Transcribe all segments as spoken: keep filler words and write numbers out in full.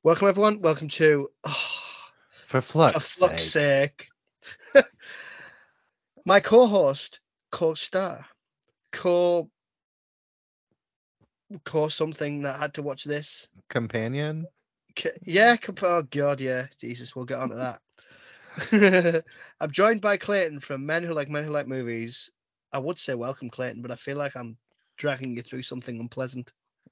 Welcome, everyone. Welcome to, oh, For for Fluck's fuck's sake. sake, my co-host, co-star, co co something that had to watch this. Companion? K- Yeah, comp- oh god, yeah, Jesus, we'll get onto that. I'm joined by Clayton from Men Who Like Men Who Like Movies. I would say welcome, Clayton, but I feel like I'm dragging you through something unpleasant.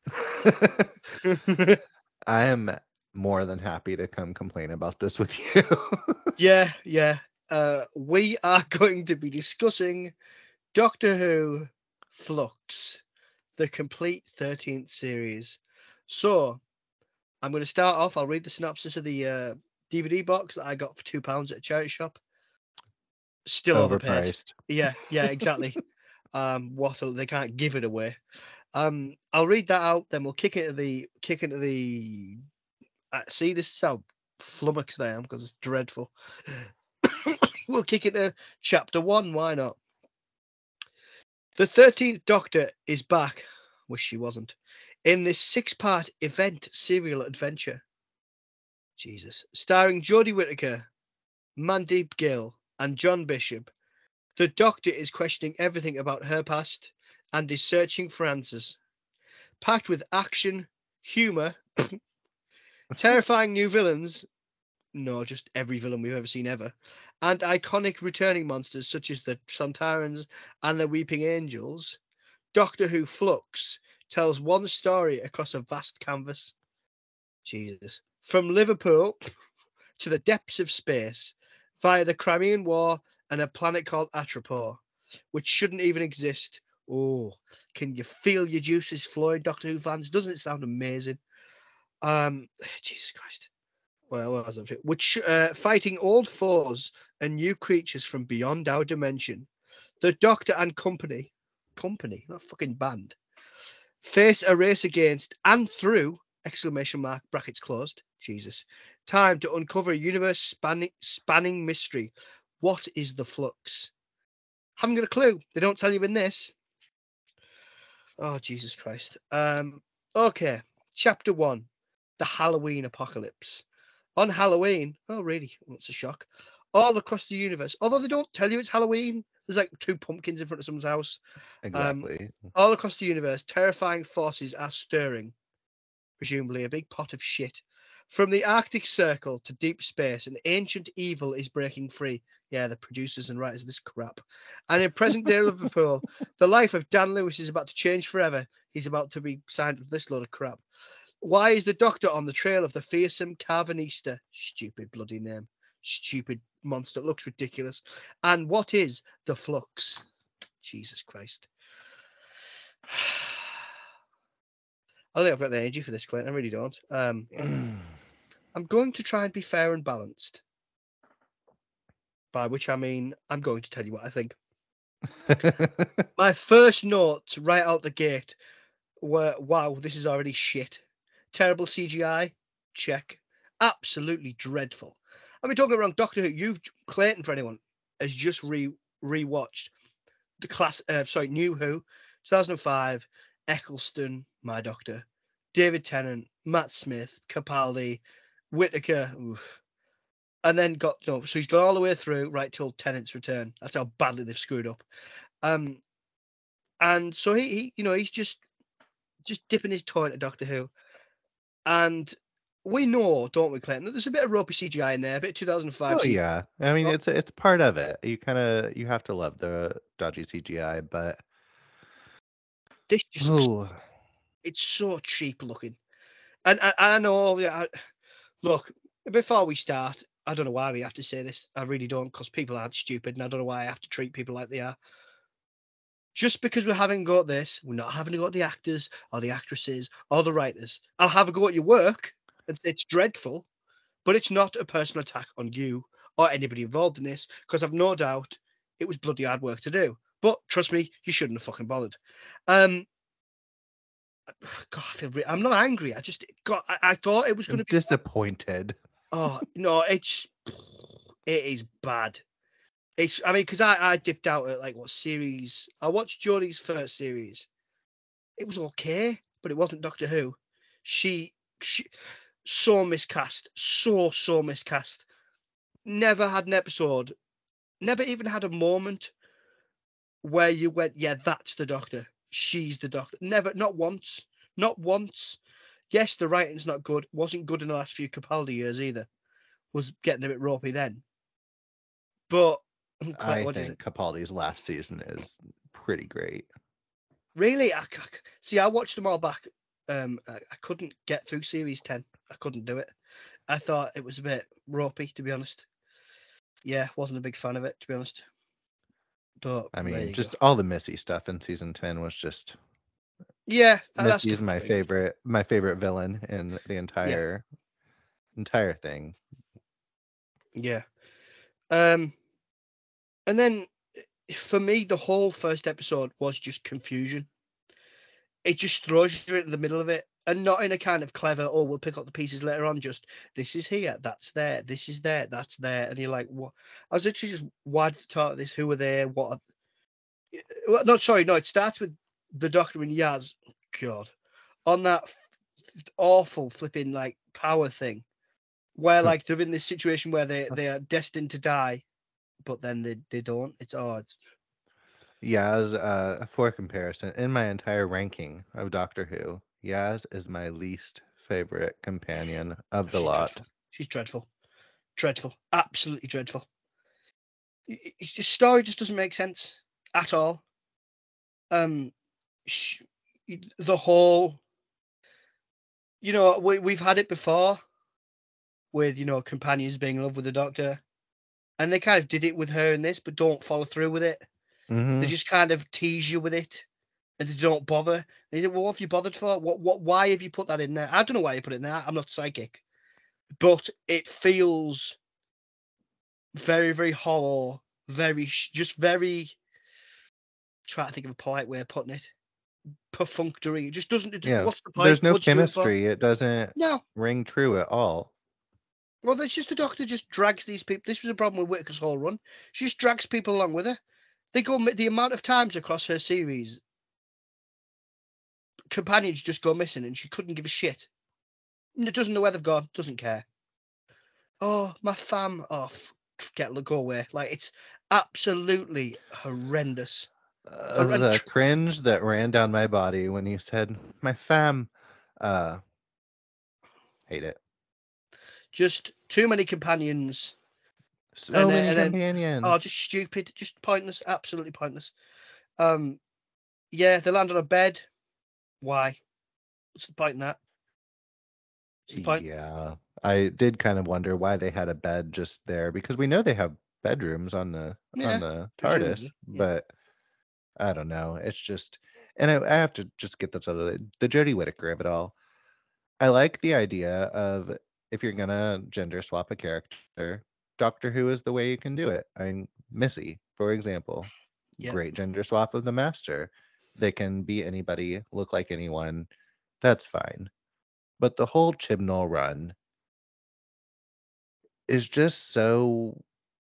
I am more than happy to come complain about this with you. yeah, yeah. Uh, we are going to be discussing Doctor Who Flux, the complete thirteenth series. So, I'm going to start off. I'll read the synopsis of the uh, D V D box that I got for two pounds at a charity shop. Still overpaid. Overpriced. Yeah, yeah, exactly. um, what they can't give it away. Um, I'll read that out. Then we'll kick into the kick into the. Uh, see, this is how flummoxed I am because it's dreadful. We'll kick into chapter one. Why not? The thirteenth Doctor is back. Wish she wasn't. In this six part event serial adventure. Jesus. Starring Jodie Whittaker, Mandeep Gill, and John Bishop, the Doctor is questioning everything about her past and is searching for answers. Packed with action, humour, terrifying new villains, no, just every villain we've ever seen ever, and iconic returning monsters such as the Sontarans and the Weeping Angels, Doctor Who Flux tells one story across a vast canvas. Jesus. From Liverpool to the depths of space via the Crimean War and a planet called Atropor, which shouldn't even exist. Oh, can you feel your juices flowing, Doctor Who fans? Doesn't it sound amazing? Um, Jesus Christ. Well, what was I Which uh, fighting old foes and new creatures from beyond our dimension. The Doctor and company, company, not fucking band, face a race against and through exclamation mark brackets closed. Jesus. Time to uncover a universe spanning spanning mystery. What is the flux? Haven't got a clue. They don't tell you in this. Oh Jesus Christ. Um okay. Chapter one. The Halloween apocalypse. On Halloween, oh really? That's a shock. All across the universe. Although they don't tell you it's Halloween. There's like two pumpkins in front of someone's house. Um Exactly. all across the universe, terrifying forces are stirring, presumably a big pot of shit. From the Arctic Circle to deep space, an ancient evil is breaking free. Yeah, the producers and writers of this crap. And in present day Liverpool, the life of Dan Lewis is about to change forever. He's about to be signed with this load of crap. Why is the Doctor on the trail of the fearsome Carvanista? Stupid bloody name. Stupid monster. It looks ridiculous. And what is the Flux? Jesus Christ. I don't think I've got the energy for this, Clinton. I really don't. Um, I'm going to try and be fair and balanced, by which I mean I'm going to tell you what I think. My first notes right out the gate were, wow, this is already shit. Terrible C G I? Check. Absolutely dreadful. I mean, don't get me wrong, Doctor Who, you, Clayton, for anyone, has just re rewatched the class, uh, sorry, New Who, two thousand five, Eccleston, my Doctor, David Tennant, Matt Smith, Capaldi, Whittaker, oof, and then got no. So he's gone all the way through right till Tennant's return. That's how badly they've screwed up. Um, and so he, he, you know, he's just just dipping his toe into Doctor Who, and we know, don't we, Clinton, that there's a bit of ropey C G I in there, a bit of two thousand five Oh C G I. yeah. I mean Oh, it's it's part of it. You kind of you have to love the dodgy C G I, but this just looks, oh, it's so cheap looking. And I, I know, yeah, I, look, before we start, I don't know why we have to say this. I really don't, because people aren't stupid, and I don't know why I have to treat people like they are. Just because we haven't got this, we're not having to go at the actors or the actresses or the writers. I'll have a go at your work, and it's dreadful, but it's not a personal attack on you or anybody involved in this, because I've no doubt it was bloody hard work to do. But trust me, you shouldn't have fucking bothered. Um, God, I feel re- I'm not angry. I just got. I, I thought it was going I'm to be. disappointed. Oh no, it's it is bad. It's I mean, because I I dipped out at like what series? I watched Jodie's first series. It was okay, but it wasn't Doctor Who. She she so miscast, so so miscast. Never had an episode, never even had a moment where you went, yeah, that's the Doctor. She's the Doctor. Never, not once, not once. Yes, the writing's not good. Wasn't good in the last few Capaldi years either. Was getting a bit ropey then. But I what is it? think Capaldi's last season is pretty great. Really? I, I, see, I watched them all back. Um, I, I couldn't get through series ten. I couldn't do it. I thought it was a bit ropey, to be honest. Yeah, wasn't a big fan of it, to be honest. But I there mean, you just go. all the Missy stuff in season ten was just. Yeah, that's Missy is my different thing. favorite, my favorite villain in the entire, yeah. entire thing. Yeah. Um, and then for me, the whole first episode was just confusion. It just throws you into the middle of it, and not in a kind of clever, oh, we'll pick up the pieces later on. Just this is here, that's there, this is there, that's there, and you're like, what? I was literally just, why did they talk this? Who are they? What? Are... Well, no, sorry, no. It starts with the Doctor and Yaz. God, on that f- awful flipping like power thing, where like they're in this situation where they they are destined to die, but then they they don't. It's odd. Yaz, uh, for comparison, in my entire ranking of Doctor Who, Yaz is my least favorite companion of the She's lot. dreadful. She's dreadful. Dreadful. Absolutely dreadful. It's just story just doesn't make sense at all. Um, she, the whole, you know, we we've had it before with, you know, companions being in love with the Doctor, and they kind of did it with her in this, but don't follow through with it. Mm-hmm. They just kind of tease you with it, and they don't bother. And you think, well, what have you bothered for? What, what, why have you put that in there? I don't know why you put it in there. I'm not psychic, but it feels very, very hollow, very, just very. Try to think of a polite way of putting it. Perfunctory. It just doesn't. It, Yeah, what's the point? there's no What's it doing for? chemistry. It doesn't No. ring true at all. Well, it's just the Doctor just drags these people. This was a problem with Whittaker's whole run. She just drags people along with her. They go the amount of times across her series, companions just go missing, and she couldn't give a shit. It doesn't know where they've gone. Doesn't care. Oh, my fam. Oh, get go away. Like it's absolutely horrendous. Uh, the cringe that ran down my body when he said, "My fam," uh, hate it. Just too many companions. So and, many and companions. Then, oh, just stupid, just pointless, absolutely pointless. Um, yeah, they land on a bed. Why? What's the point in that? What's the point? Yeah, I did kind of wonder why they had a bed just there, because we know they have bedrooms on the yeah, on the TARDIS, yeah. But I don't know. It's just, and I, I have to just get this out of the, the Jodie Whittaker of it all. I like the idea of, if you're gonna gender swap a character, Doctor Who is the way you can do it. I mean, Missy, for example, yep. Great gender swap of the Master. They can be anybody, look like anyone. That's fine. But the whole Chibnall run is just so.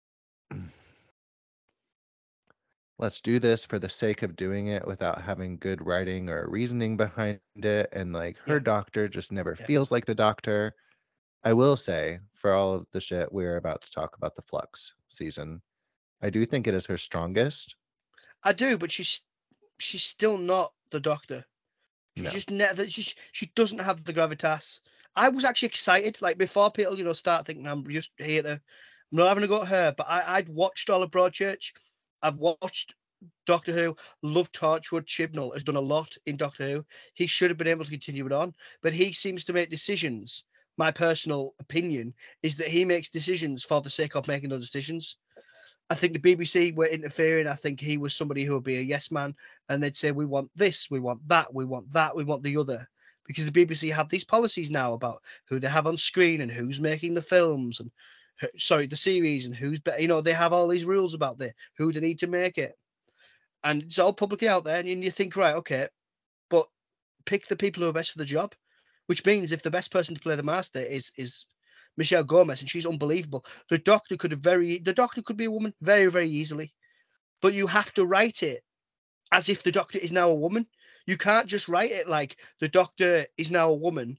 Let's do this for the sake of doing it without having good writing or reasoning behind it. And like her yeah. Doctor just never yeah. feels like the Doctor. I will say, for all of the shit we're about to talk about the Flux season, I do think it is her strongest. I do, but she's she's still not the Doctor. She no. just never. She she doesn't have the gravitas. I was actually excited, like before people, you know, start thinking I'm just here to. I'm not having a go at her, but I I'd watched all of Broadchurch. I've watched Doctor Who. Loved Torchwood. Chibnall has done a lot in Doctor Who. He should have been able to continue it on, but he seems to make decisions. My personal opinion is that he makes decisions for the sake of making those decisions. I think the B B C were interfering. I think he was somebody who would be a yes man, and they'd say, we want this, we want that, we want that, we want the other. Because the B B C have these policies now about who they have on screen and who's making the films and, sorry, the series, and who's, you know, they have all these rules about the, who they need to make it. And it's all publicly out there, and you think, right, okay, but pick the people who are best for the job, which means if the best person to play the Master is is Michelle Gomez, and she's unbelievable, the Doctor could have very the Doctor could be a woman very, very easily. But you have to write it as if the Doctor is now a woman. You can't just write it like the Doctor is now a woman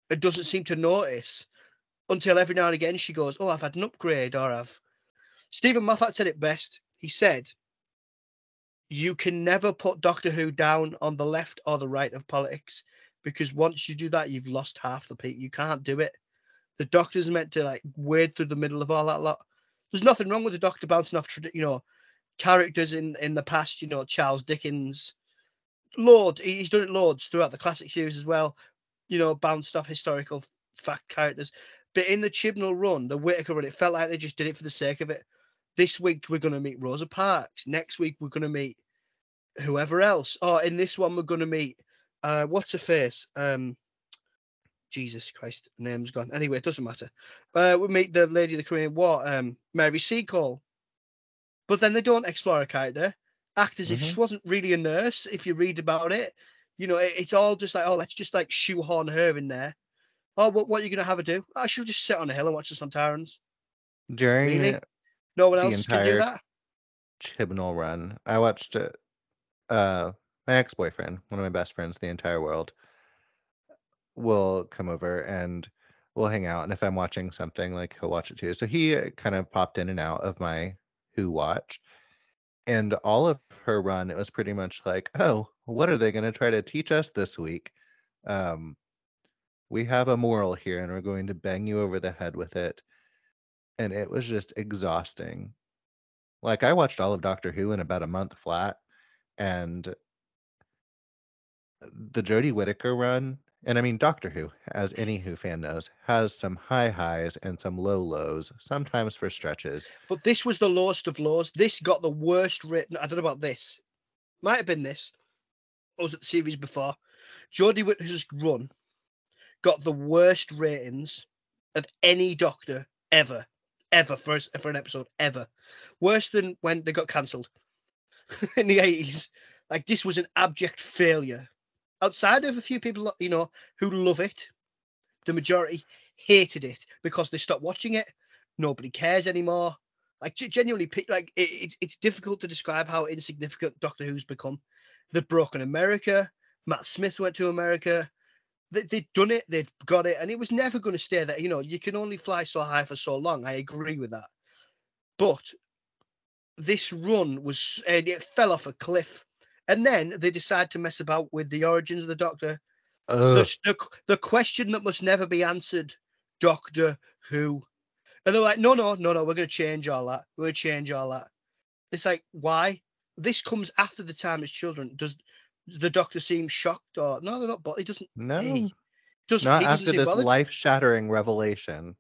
and doesn't seem to notice until every now and again she goes, "Oh, I've had an upgrade," or "I've." Stephen Moffat said it best. He said, "You can never put Doctor Who down on the left or the right of politics, because once you do that, you've lost half the people. You can't do it. The Doctor's meant to like wade through the middle of all that lot. There's nothing wrong with the Doctor bouncing off, you know, characters in in the past. You know, Charles Dickens, Lord. He's done it loads throughout the classic series as well. You know, bounced off historical fact characters. But in the Chibnall run, the Whittaker run, it felt like they just did it for the sake of it. This week we're going to meet Rosa Parks. Next week we're going to meet whoever else. Oh, in this one we're going to meet uh, what's her face? Um, Jesus Christ, name's gone. Anyway, it doesn't matter. Uh, we meet the lady of the Korean War, um, Mary Seacole. But then they don't explore a character, act as if Mhm. she wasn't really a nurse. If you read about it, you know, it, it's all just like, oh, let's just like shoehorn her in there. Oh, what, what are you going to have her do? I should just sit on a hill and watch the Sontarans. During Really? No one the else can do entire that? Chibnall run, I watched uh, uh, my ex-boyfriend, one of my best friends in the entire world, will come over and we'll hang out. And if I'm watching something, like he'll watch it too. So he uh, kind of popped in and out of my Who watch. And all of her run, it was pretty much like, oh, what are they going to try to teach us this week? Um, we have a moral here and we're going to bang you over the head with it. And it was just exhausting. Like, I watched all of Doctor Who in about a month flat, and the Jodie Whittaker run, and I mean, Doctor Who, as any Who fan knows, has some high highs and some low lows, sometimes for stretches. But this was the lowest of lows. This got the worst written. I don't know about this. Might have been this. Or was it the series before? Jodie Whittaker's run got the worst ratings of any Doctor ever, ever for, for an episode ever. Worse than when they got cancelled in the eighties. Like, this was an abject failure. Outside of a few people, you know, who love it, the majority hated it because they stopped watching it. Nobody cares anymore. Like, genuinely, like it, it's it's difficult to describe how insignificant Doctor Who's become. They've broken America. Matt Smith went to America. They, they'd done it. They'd got it, and it was never going to stay there. You know, you can only fly so high for so long. I agree with that. But this run was, and it fell off a cliff. And then they decided to mess about with the origins of the Doctor. The, the, the question that must never be answered, Doctor Who. And they're like, no, no, no, no, we're going to change all that. We're going to change all that. It's like, why? This comes after the time as children. Does the Doctor seem shocked? Or no, they're not, but he doesn't. No, He doesn't, not he doesn't after seem this bothered. life-shattering revelation.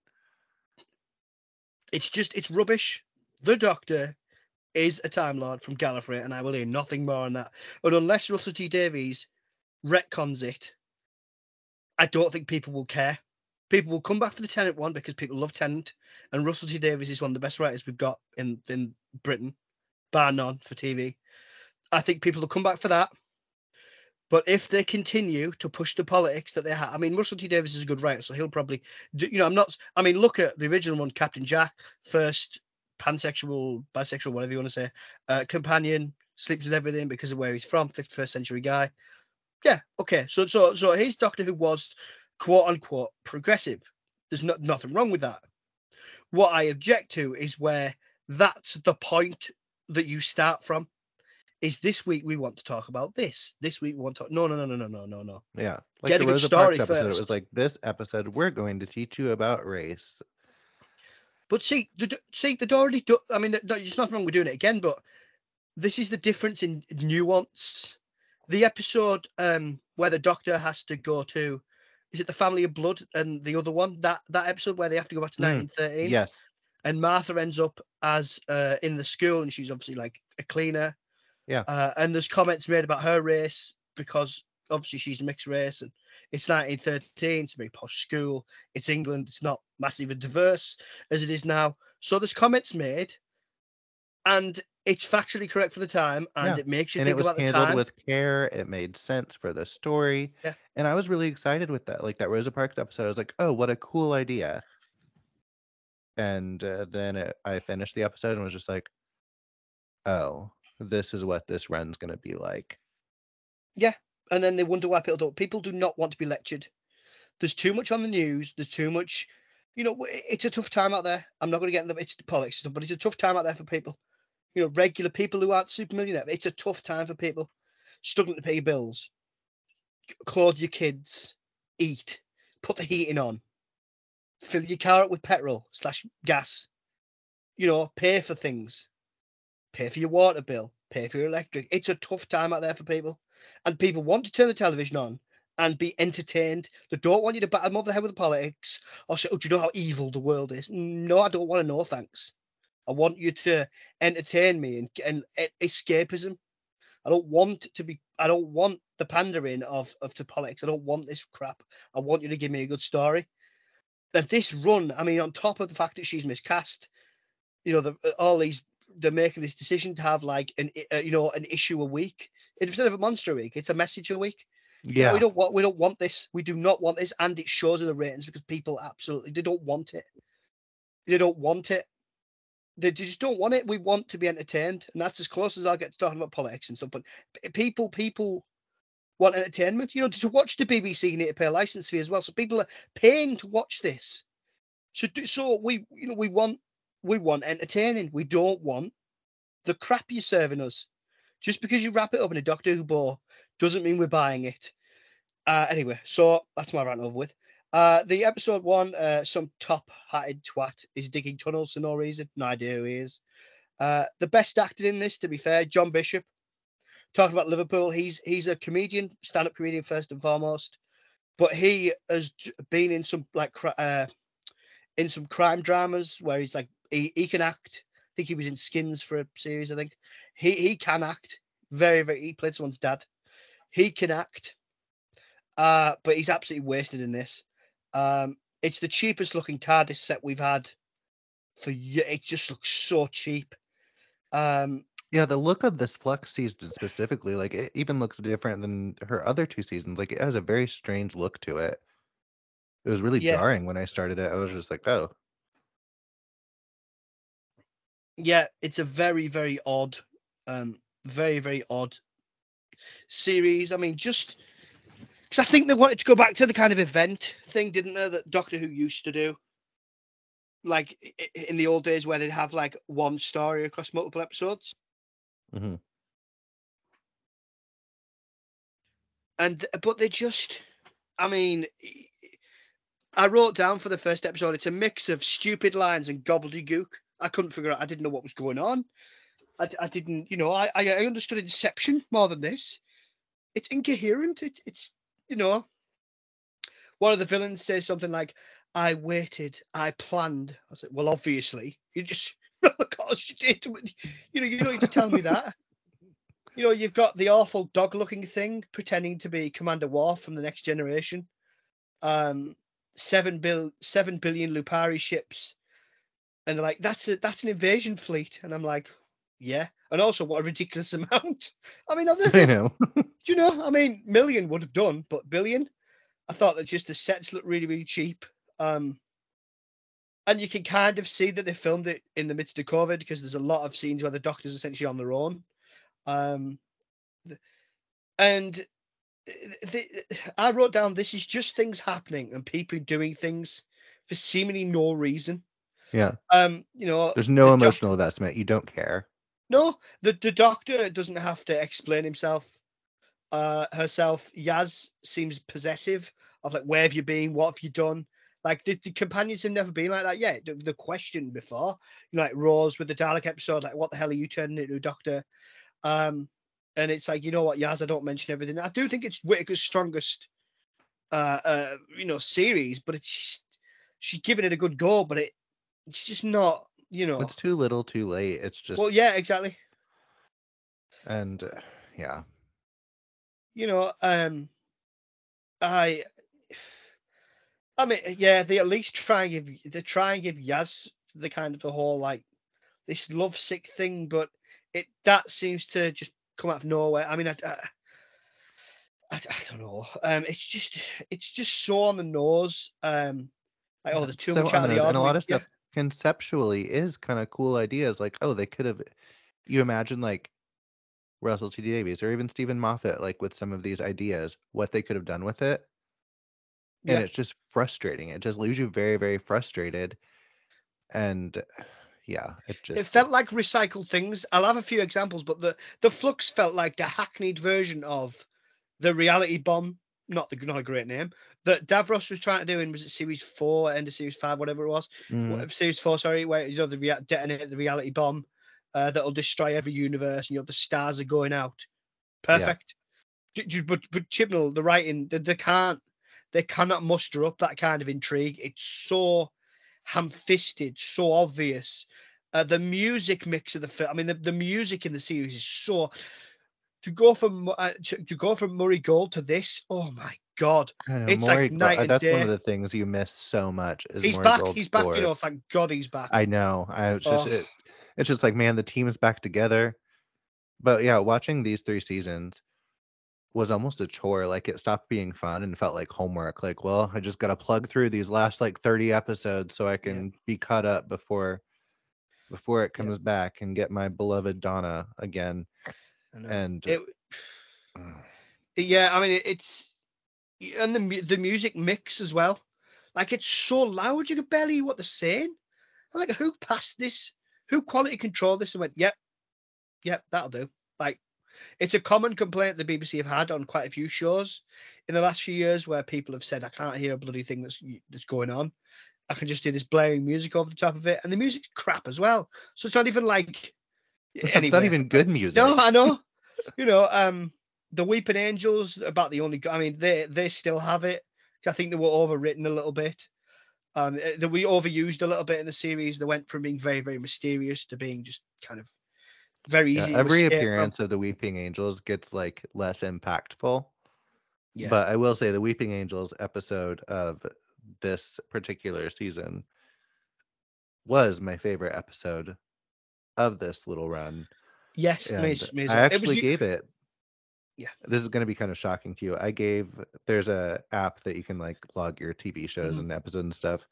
It's just, it's rubbish. The Doctor is a Time Lord from Gallifrey, and I will hear nothing more on that. And unless Russell T Davies retcons it, I don't think people will care. People will come back for the Tennant one because people love Tennant, and Russell T Davies is one of the best writers we've got in, in Britain, bar none for T V. I think people will come back for that. But if they continue to push the politics that they have, I mean, Russell T Davies is a good writer, so he'll probably, do, you know, I'm not, I mean, look at the original one, Captain Jack, first pansexual, bisexual, whatever you want to say, uh, companion, sleeps with everything because of where he's from, fifty-first century guy. Yeah, okay. So, so, so his Doctor Who was quote unquote progressive. There's not nothing wrong with that. What I object to is where that's the point that you start from. Is this week we want to talk about this? This week we want to talk. No, no, no, no, no, no, no, no. Yeah, like Get the a good Rosa story Parks episode. It was first. like, this episode, we're going to teach you about race. But see, the see, they'd already done. I mean, there's nothing wrong with doing it again, but this is the difference in nuance. The episode um, where the Doctor has to go to, is it the Family of Blood, and the other one, that that episode where they have to go back to Mm, nineteen thirteen, yes. and Martha ends up as uh, in the school, and she's obviously like a cleaner. Yeah. Uh, and there's comments made about her race because obviously she's mixed race, and it's nineteen thirteen. It's a very posh school. It's England. It's not massively diverse as it is now. So there's comments made, and it's factually correct for the time, and Yeah. it makes you And it think was about the handled time. with care. It made sense for the story. Yeah. And I was really excited with that. Like that Rosa Parks episode, I was like, oh, what a cool idea. And uh, then it, I finished the episode and was just like, oh, this is what this run's going to be like. Yeah. And then they wonder why people don't. People do not want to be lectured. There's too much on the news. There's too much, you know. It's a tough time out there. I'm not going to get into it's the politics stuff, but it's a tough time out there for people. You know, regular people who aren't super millionaire. It's a tough time for people struggling to pay your bills, clothe your kids, eat, put the heating on, fill your car up with petrol slash gas. You know, pay for things, pay for your water bill, pay for your electric. It's a tough time out there for people, and people want to turn the television on and be entertained. They don't want you to bat them over the head with the politics or say, "Oh, do you know how evil the world is?" No, I don't want to know. Thanks. I want you to entertain me and, and escapism. I don't want to be. I don't want the pandering of of to politics. I don't want this crap. I want you to give me a good story. That this run, I mean, on top of the fact that she's miscast, you know, the, all these they're making this decision to have like an uh, you know an issue a week instead of a monster a week. It's a message a week. Yeah, Yeah. we don't want we don't want this. We do not want this, and it shows in the ratings because people absolutely they don't want it. They don't want it. They just don't want it. We want to be entertained, and that's as close as I'll get to talking about politics and stuff. But p- people, people want entertainment. You know, to watch the B B C, you need to pay a license fee as well. So people are paying to watch this. So, do, so we, you know, we want we want entertaining. We don't want the crap you're serving us. Just because you wrap it up in a Doctor Who ball doesn't mean we're buying it. Uh, anyway, so that's my rant over with. Uh, the episode one, uh, some top-hatted twat is digging tunnels for no reason. No idea who he is. Uh, the best actor in this, to be fair, John Bishop. Talking about Liverpool, he's he's a comedian, stand-up comedian first and foremost, but he has been in some like uh, in some crime dramas where he's like he, he can act. I think he was in Skins for a series. I think he he can act very very. He played someone's dad. He can act, uh, but he's absolutely wasted in this. Um, it's the cheapest looking TARDIS set we've had for years. It just looks so cheap. Um, Yeah, the look of this Flux season specifically, like it even looks different than her other two seasons. Like it has a very strange look to it. It was really yeah, jarring when I started it. I was just like, oh. yeah, it's a very very odd, um, very very odd series. I mean, just because I think they wanted to go back to the kind of event thing, didn't they, that Doctor Who used to do? Like in the old days where they'd have like one story across multiple episodes. Mm-hmm. And but they just, I mean, I wrote down for the first episode, it's a mix of stupid lines and gobbledygook. I couldn't figure out. I didn't know what was going on. I, I didn't, you know, I I understood Inception more than this. It's incoherent. It, it's you know, one of the villains says something like, "I waited, I planned." I was like, "Well, obviously, you just, of course you did. You know, you don't need to tell me that." You know, you've got the awful dog-looking thing pretending to be Commander Worf from the Next Generation. Um, seven bill, seven billion Lupari ships, and they're like, "That's a that's an invasion fleet," and I'm like, "Yeah." And also, what a ridiculous amount. I mean, I've never. I know. Do you know? I mean, million would have done, but billion. I thought that just the sets look really, really cheap. Um, and you can kind of see that they filmed it in the midst of COVID because there's a lot of scenes where the Doctor's essentially on their own. Um, and the, I wrote down this is just things happening and people doing things for seemingly no reason. Yeah. Um, you know, there's no the emotional doc- investment. You don't care. No, the the Doctor doesn't have to explain himself. Uh, herself, Yaz seems possessive of like, where have you been? What have you done? Like the, the companions have never been like that yet. The, the question before, you know, like Rose with the Dalek episode, like, what the hell are you turning into, Doctor? Um, and it's like, you know what, Yaz, I don't mention everything. I do think it's Whittaker's strongest, uh, uh, you know, series, but it's just, she's giving it a good go, but it, it's just not, you know. It's too little, too late. It's just. Well, yeah, exactly. And uh, yeah. You know, um, I, I mean, yeah, they at least try and give they try and give Yaz the kind of the whole like this love sick thing, but it that seems to just come out of nowhere. I mean, I, I, I, I don't know. Um, it's just it's just so on the nose. Um, like, oh, there's too so much on out the of the nose, and a ordinary. lot of Yeah, stuff conceptually is kind of cool ideas. Like, oh, they could have. You imagine like Russell T Davies or even Stephen Moffat, like with some of these ideas, what they could have done with it. and Yeah. it's just frustrating. It just leaves you very, very frustrated. And yeah, it It just felt like recycled things. I'll have a few examples, but the the Flux felt like the hackneyed version of the reality bomb. Not the not a great name that Davros was trying to do in, was it series four, end of series five, whatever it was, mm, What- series four, sorry, where you know the rea- detonate the reality bomb uh, that'll destroy every universe, and you know the stars are going out. yeah. Perfect. J- j- But but Chibnall, the writing, they, they can't, they cannot muster up that kind of intrigue. It's so ham-fisted, so obvious. Uh, the music mix of the film, I mean, the, the music in the series is so to go from uh, to, to go from Murray Gold to this. Oh my god, I know it's like Maury Go- night uh, and that's one of day. the things you miss so much is He's Maury back. Gold's He's back. You know, scores. thank God he's back. I know. I it's just Oh, it, it's just like, man, the team is back together. But yeah, watching these three seasons was almost a chore. Like it stopped being fun and felt like homework. Like, well, I just got to plug through these last like thirty episodes so I yeah, can be caught up before before it yeah. comes back and get my beloved Donna again. I know And it. Yeah, I mean, it, it's and the mu- the music mix as well. Like it's so loud you can barely hear what they're saying. I'm like, who passed this? Who quality controlled this and went, yep, yep, that'll do. Like, it's a common complaint the B B C have had on quite a few shows in the last few years where people have said, I can't hear a bloody thing that's that's going on. I can just hear this blaring music over the top of it, and the music's crap as well. So it's not even like it's not anyway. even uh, good No, music. I know. You know, um, the Weeping Angels about the only. I mean, they they still have it. I think they were overwritten a little bit. Um, eh, that we overused a little bit in the series. They went from being very very mysterious to being just kind of very Yeah, easy to every escape from. appearance of the Weeping Angels gets like less impactful. Yeah, But I will say the Weeping Angels episode of this particular season was my favorite episode of this little run. yes, me, And me as I well. It was actually you. gave it, Yeah. this is going to be kind of shocking to you. I gave, there's a app that you can like log your T V shows Mhm. and episodes and stuff.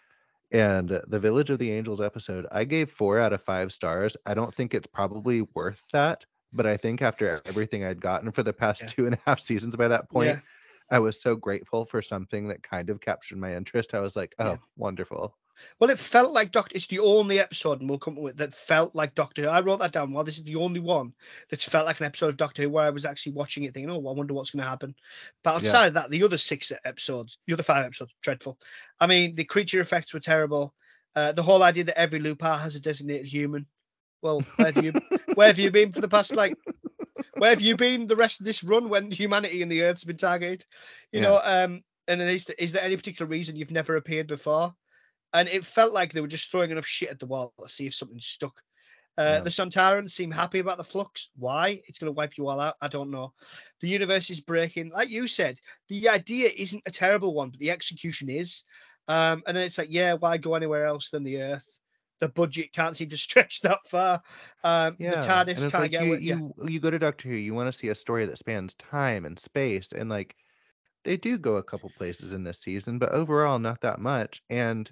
And the Village of the Angels episode, I gave four out of five stars. I don't think it's probably worth that, but I think after everything I'd gotten for the past Yeah. two and a half seasons by that point, Yeah. I was so grateful for something that kind of captured my interest. I was like, Yeah. oh, wonderful. Well, it felt like Doctor. It's the only episode, and we'll come with that felt like Doctor Who. I wrote that down. Well, this is the only one that's felt like an episode of Doctor Who where I was actually watching it, thinking, "Oh, I wonder what's going to happen." But Yeah. outside of that, the other six episodes, the other five episodes, dreadful. I mean, the creature effects were terrible. Uh, the whole idea that every Lupin has a designated human. Well, where have you, where have you been for the past like? Where have you been the rest of this run when humanity and the Earth's been targeted? You Yeah. know, um, and then is, is there any particular reason you've never appeared before? And it felt like they were just throwing enough shit at the wall to see if something stuck. Uh, Yeah. the Sontarans seem happy about the flux. Why? It's going to wipe you all out. I don't know. The universe is breaking. Like you said, the idea isn't a terrible one, but the execution is. Um, and then it's like, yeah, why go anywhere else than the Earth? The budget can't seem to stretch that far. Um, the Yeah. And TARDIS it's can't like get you away. Yeah, you you go to Doctor Who, you want to see a story that spans time and space, and like they do go a couple places in this season, but overall not that much. And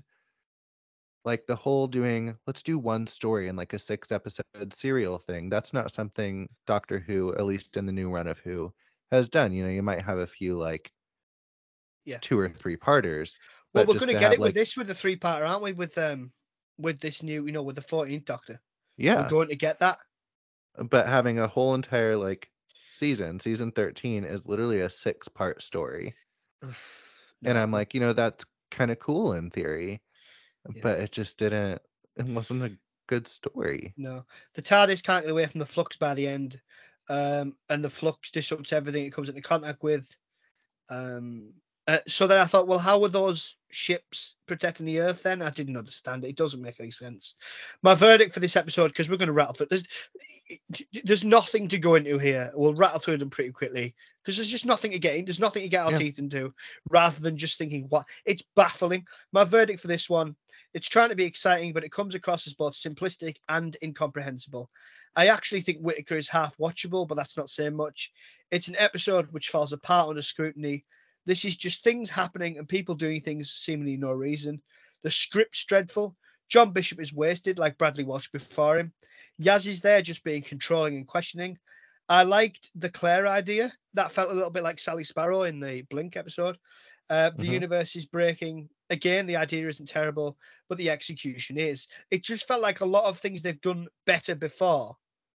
like the whole doing, let's do one story in like a six episode serial thing. That's not something Doctor Who, at least in the new run of Who, has done. You know, you might have a few like yeah. two or three parters, Well, but we're going just to to get have it with like, this with the three parter, aren't we? With um, with this new, you know, with the fourteenth Doctor, we're yeah, going to get that. but having a whole entire like season, season thirteen is literally a six part story. And No, I'm like, you know, that's kind of cool in theory, yeah. but it just didn't, it wasn't a good story. No, the TARDIS can't get away from the flux by the end, um, and the flux disrupts everything it comes into contact with. Um, uh, so then I thought, well, how were those ships protecting the Earth then? I didn't understand it. It doesn't make any sense. My verdict for this episode, because we're going to rattle through. There's there's nothing to go into here. We'll rattle through them pretty quickly because there's just nothing to get in. There's nothing to get our Yeah. teeth into, rather than just thinking what. It's baffling. My verdict for this one: it's trying to be exciting, but it comes across as both simplistic and incomprehensible. I actually think Whittaker is half watchable, but that's not saying much. It's an episode which falls apart under scrutiny. This is just things happening and people doing things seemingly no reason. The script's dreadful. John Bishop is wasted like Bradley Walsh before him. Yaz is there just being controlling and questioning. I liked the Claire idea. That felt a little bit like Sally Sparrow in the Blink episode. Uh, the Mhm. universe is breaking. Again, the idea isn't terrible, but the execution is. It just felt like a lot of things they've done better before.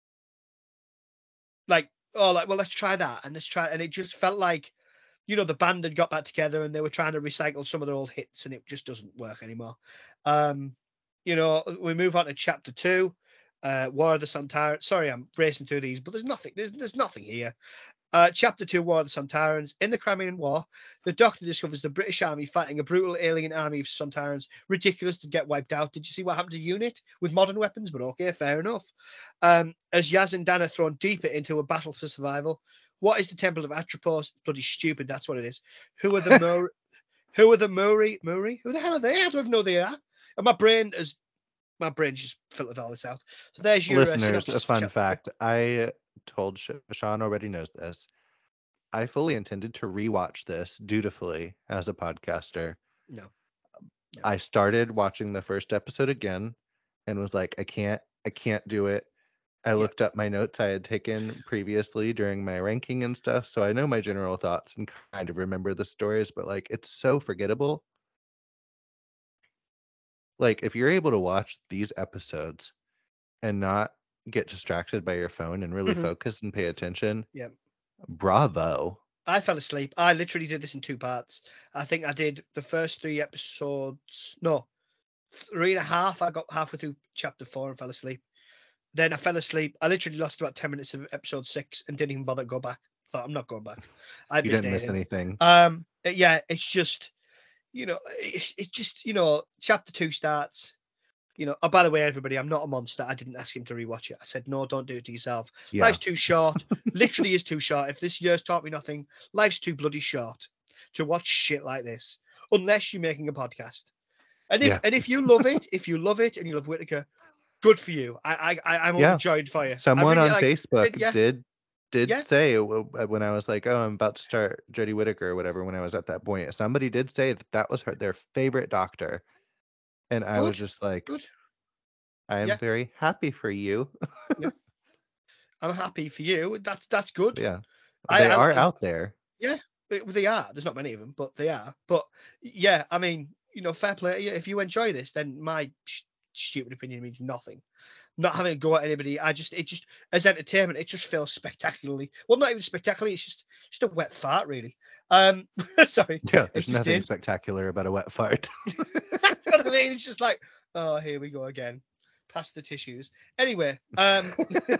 Like, oh, like, well, let's try that, and let's try, and it just felt like, you know, the band had got back together and they were trying to recycle some of their old hits, and it just doesn't work anymore. Um, you know, we move on to chapter two, uh, War of the Sontarans. Sorry, I'm racing through these, but there's nothing. There's there's nothing here. Uh, chapter two, War of the Sontarans. In the Crimean War, the Doctor discovers the British army fighting a brutal alien army of Sontarans. Ridiculous to get wiped out. Did you see what happened to UNIT with modern weapons? But okay, fair enough. Um, as Yaz and Dan are thrown deeper into a battle for survival. What is the Temple of Atropos? Bloody stupid, that's what it is. Who are the Mur- Who are the Murray? Murray? Who the hell are they? I don't even know who they are. And my brain has my brain just filtered all this out. So there's your uh, Listeners, a synopsis of fun chapter two. fact. I told Sh- Sean already knows this. I fully intended to rewatch this dutifully as a podcaster. No. No. I started watching the first episode again and was like, I can't, I can't do it. I Yeah. looked up my notes I had taken previously during my ranking and stuff, so I know my general thoughts and kind of remember the stories, but like it's so forgettable. Like if you're able to watch these episodes and not get distracted by your phone and really Mhm. focus and pay attention, Yeah. bravo. I fell asleep. I literally did this in two parts. I think I did the first three episodes. No, three and a half. I got halfway through chapter four and fell asleep. Then I fell asleep. I literally lost about ten minutes of episode six and didn't even bother to go back. Thought I'm not going back. I You missed didn't miss anything. anything. Um, yeah, it's just, you know, it, it just, you know, chapter two starts. You know, oh, by the way, everybody, I'm not a monster. I didn't ask him to rewatch it. I said, no, don't do it to yourself. Yeah. Life's too short. Literally is too short. If this year's taught me nothing, life's too bloody short to watch shit like this, unless you're making a podcast. And if Yeah. and if you love it, if you love it and you love Whittaker, good for you. I I I'm Yeah. overjoyed for you. I Someone really on like. Facebook Yeah, did did yeah, say w- w- when I was like, "Oh, I'm about to start Jodie Whittaker or whatever." When I was at that point, somebody did say that that was her their favorite Doctor, and I was good, just like, good. "I am Yeah, very happy for you." yeah. I'm happy for you. That's that's good. Yeah, I, they I are as- out there. Yeah, they they are. There's not many of them, but they are. But yeah, I mean, you know, fair play. Yeah, if you enjoy this, then my sh- stupid opinion means nothing. Not having to go at anybody, I just it just as entertainment, it just feels spectacularly. Well, not even spectacularly. It's just just a wet fart, really. Um, sorry, Yeah, it there's just nothing is. spectacular about a wet fart. You know what I mean? It's just like, oh, here we go again. Pass the tissues. Anyway, um,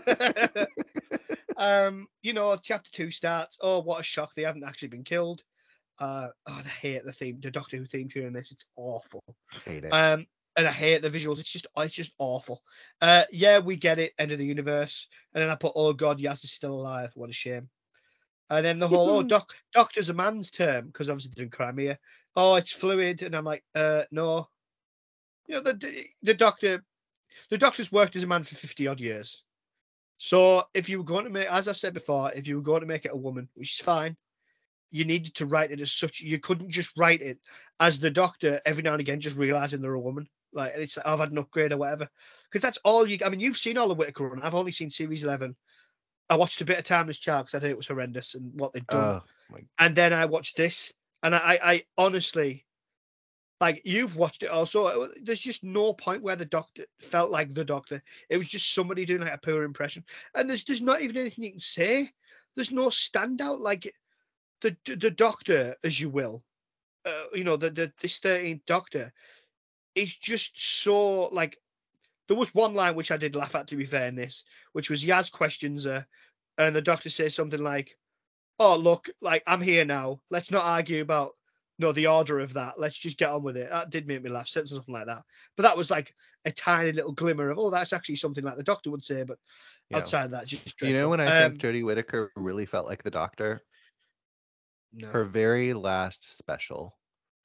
um, you know, chapter two starts. Oh, what a shock! They haven't actually been killed. Uh, oh, I hate the theme, the Doctor Who theme tune in this. It's awful. Hate it. Um, and I hate the visuals. It's just, it's just awful. Uh, yeah, we get it. End of the universe. And then I put, oh god, Yaz is still alive. What a shame. And then the whole, oh, doc, doctor's a man's term because obviously they're in Crimea. Oh, it's fluid, and I'm like, uh, no. You know, the the doctor, the doctor's worked as a man for fifty odd years. So if you were going to make, as I've said before, if you were going to make it a woman, which is fine, you needed to write it as such. You couldn't just write it as the doctor every now and again, just realizing they're a woman. Like it's like, oh, I've had an upgrade or whatever. Because that's all you. I mean, you've seen all the Whittaker run. I've only seen series eleven. I watched a bit of Timeless Child because I thought it was horrendous and what they'd done. Oh my! And then I watched this, and I, I, I honestly, like you've watched it also. There's just no point where the doctor felt like the doctor. It was just somebody doing like a poor impression, and there's there's not even anything you can say. There's no standout like the the doctor, as you will, uh, you know, the, the this thirteenth Doctor is just so like. There was one line which I did laugh at, to be fair, in this, which was Yaz questions her, and the Doctor says something like, "Oh, look, like I'm here now. Let's not argue about no the order of that. Let's just get on with it." That did make me laugh, said something like that. But that was like a tiny little glimmer of, oh, that's actually something like the Doctor would say. But Yeah. outside of that, just You know dreadful. when I Um, think Jodie Whittaker really felt like the Doctor? no, Her very last special,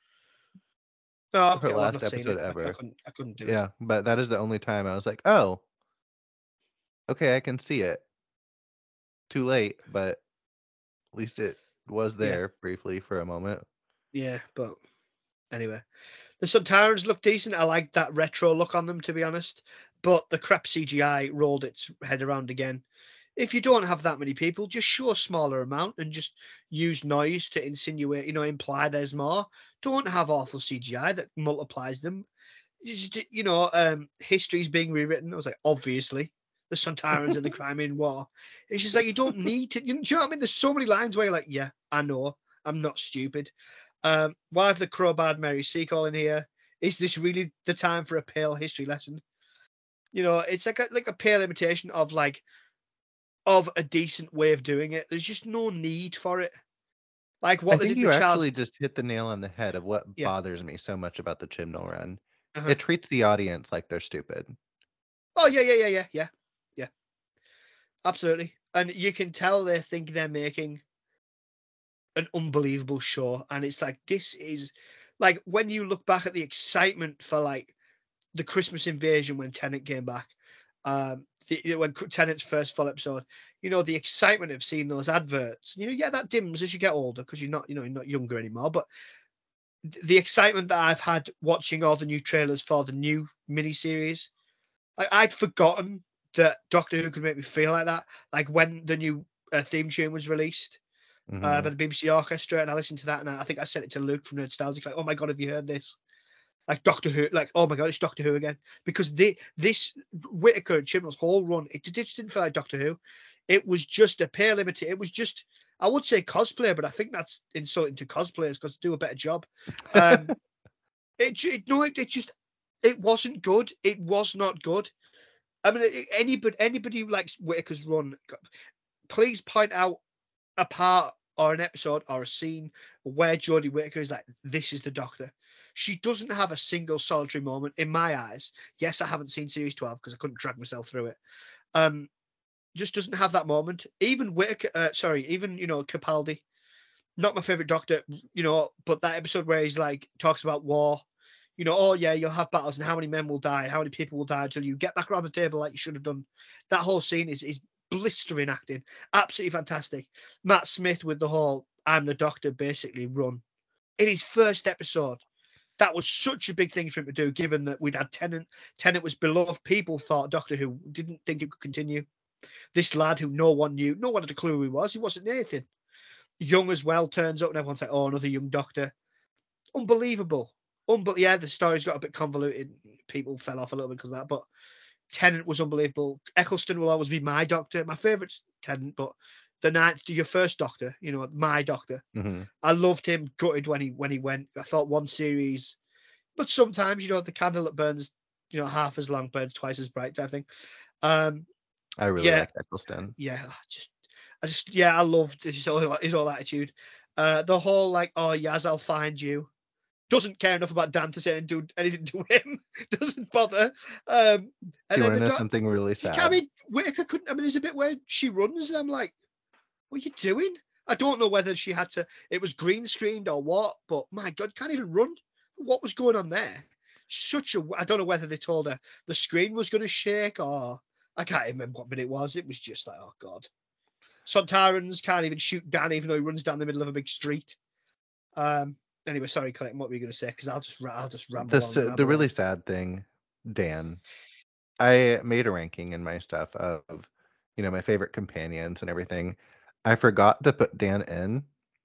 no, her okay, well, I've last not seen episode it. I, I ever. couldn't, I couldn't do it. Yeah, but that is the only time I was like, "Oh, okay, I can see it." Too late, but at least it was Yeah, there briefly for a moment. yeah, but anyway. The Sontarans look decent. I like that retro look on them, to be honest. But the crap C G I rolled its head around again. if you don't have that many people, just show a smaller amount and just use noise to insinuate, you know, imply there's more. Don't have awful C G I that multiplies them. Just, you know, um, history's being rewritten. I was like, obviously, the Sontarans in the Crimean War. It's just like you don't need to. You know what I mean? There's so many lines where you're like, yeah, I know, I'm not stupid. Um, why have the crowbarred Mary Seacole in here? Is this really the time for a pale history lesson? You know, it's like a like a pale imitation of like of a decent way of doing it. There's just no need for it. Like I what they think did you with Charles. actually just hit the nail on the head of what Yeah. bothers me so much about the Chibnall Run. Uh-huh. It treats the audience like they're stupid. Oh yeah, yeah, yeah, yeah, yeah, yeah. Absolutely. And you can tell they think they're making an unbelievable show. And it's like this is like when you look back at the excitement for like the Christmas Invasion when Tennant came back, um, the, when Tennant's first full episode, you know, the excitement of seeing those adverts. You know, yeah, that dims as you get older because you're not, you know, you're not younger anymore. But the excitement that I've had watching all the new trailers for the new miniseries, like I'd forgotten that Doctor Who could make me feel like that. Like when the new uh, theme tune was released uh, Mm-hmm. by the B B C Orchestra, and I listened to that, and I, I think I sent it to Luke from Nerdstalgic, like, "Oh my god, have you heard this?" Like Doctor Who, like, "Oh my god, it's Doctor Who again." Because they, this Whittaker and Chibnall's whole run, it just didn't feel like Doctor Who. It was just a pale imitation. It was just, I would say cosplay, but I think that's insulting to cosplayers because they do a better job. Um, it, it no, it, it just, it wasn't good. It was not good. I mean, anybody, anybody who likes Whittaker's run, please point out a part or an episode or a scene where Jodie Whittaker is like, this is the Doctor. She doesn't have a single solitary moment in my eyes. Yes, I haven't seen series twelve because I couldn't drag myself through it. Um, just doesn't have that moment. Even Whittaker, uh, sorry, even, you know, Capaldi, not my favorite Doctor, you know, but that episode where he's like, talks about war, you know, oh yeah, you'll have battles and how many men will die, how many people will die until you get back around the table like you should have done. That whole scene is is blistering acting, absolutely fantastic. Matt Smith with the whole "I'm the Doctor" basically run in his first episode. That was such a big thing for him to do, given that we'd had Tennant. Tennant was beloved. People thought Doctor Who didn't think it could continue. This lad who no one knew, no one had a clue who he was. He wasn't Nathan. Young as well turns up, and everyone's like, "Oh, another young Doctor." Unbelievable. Unbe- yeah, the story's got a bit convoluted. People fell off a little bit because of that, but Tennant was unbelievable. Eccleston will always be my Doctor. My favourite's Tennant, but the ninth, your first Doctor, you know, my Doctor. Mm-hmm. I loved him. Gutted when he when he went. I thought one series, but sometimes, you know, the candle that burns, you know, half as long burns twice as bright type thing. Um, I really yeah, like Eccleston. yeah, just, I just, yeah, I loved his whole, his whole attitude. Uh, the whole like, oh Yaz, I'll find you. Doesn't care enough about Dan to say and do anything to him. Doesn't bother. Um, Do and you then want to the know doc, something really I sad? mean, Whittaker couldn't. I mean, there's a bit where she runs, and I'm like, what are you doing? I don't know whether she had to, it was green screened or what, but my God, can't even run. What was going on there? Such a, I don't know whether they told her the screen was going to shake or, I can't remember what bit it was. It was just like, oh God. Sontarans can't even shoot Dan, even though he runs down the middle of a big street. Um. Anyway, sorry, Clayton, what were you going to say? Because I'll just, I'll just ramble The on s- and the ramble on. really sad thing, Dan, I made a ranking in my stuff of, you know, my favorite companions and everything. I forgot to put Dan in.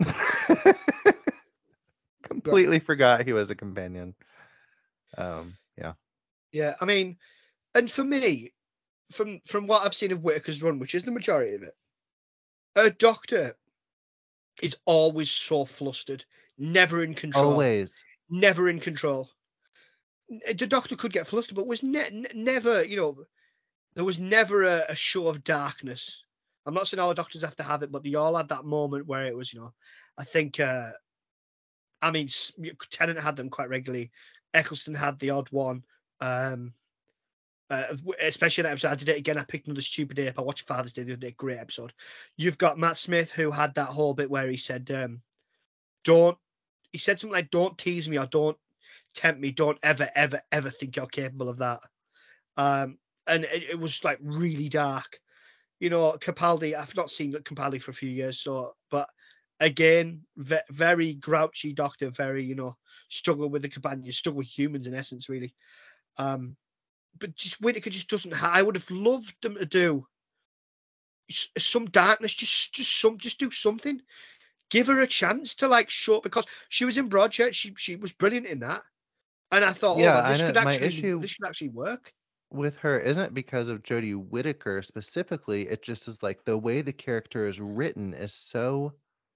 Completely forgot he was a companion. Um, yeah. Yeah, I mean, and for me, from from what I've seen of Whittaker's run, which is the majority of it, a Doctor is always so flustered, never in control, Always. never in control. The Doctor could get flustered, but was ne- ne- never, you know, there was never a, a show of darkness. I'm not saying all the Doctors have to have it, but they all had that moment where it was, you know, I think, uh, I mean, Tennant had them quite regularly. Eccleston had the odd one. Um, Uh, especially that episode, I did it again. I picked another stupid ape. I watched Father's Day the other day. Great episode. You've got Matt Smith, who had that whole bit where he said, um, "Don't." He said something like, "Don't tease me or don't tempt me. Don't ever, ever, ever think you're capable of that." Um, and it, it was like really dark. You know, Capaldi. I've not seen Capaldi for a few years, so but again, ve- very grouchy Doctor. Very, you know, struggle with the companions, struggle with humans in essence, really. Um, but just Whittaker just doesn't. Ha- I would have loved them to do s- some darkness, just just some, just do something. Give her a chance to like show because she was in Broadchurch. She she was brilliant in that, and I thought, hold Yeah, on, I this know. could My actually issue this could actually work. with her isn't because of Jodie Whittaker specifically. It just is like the way the character is written is so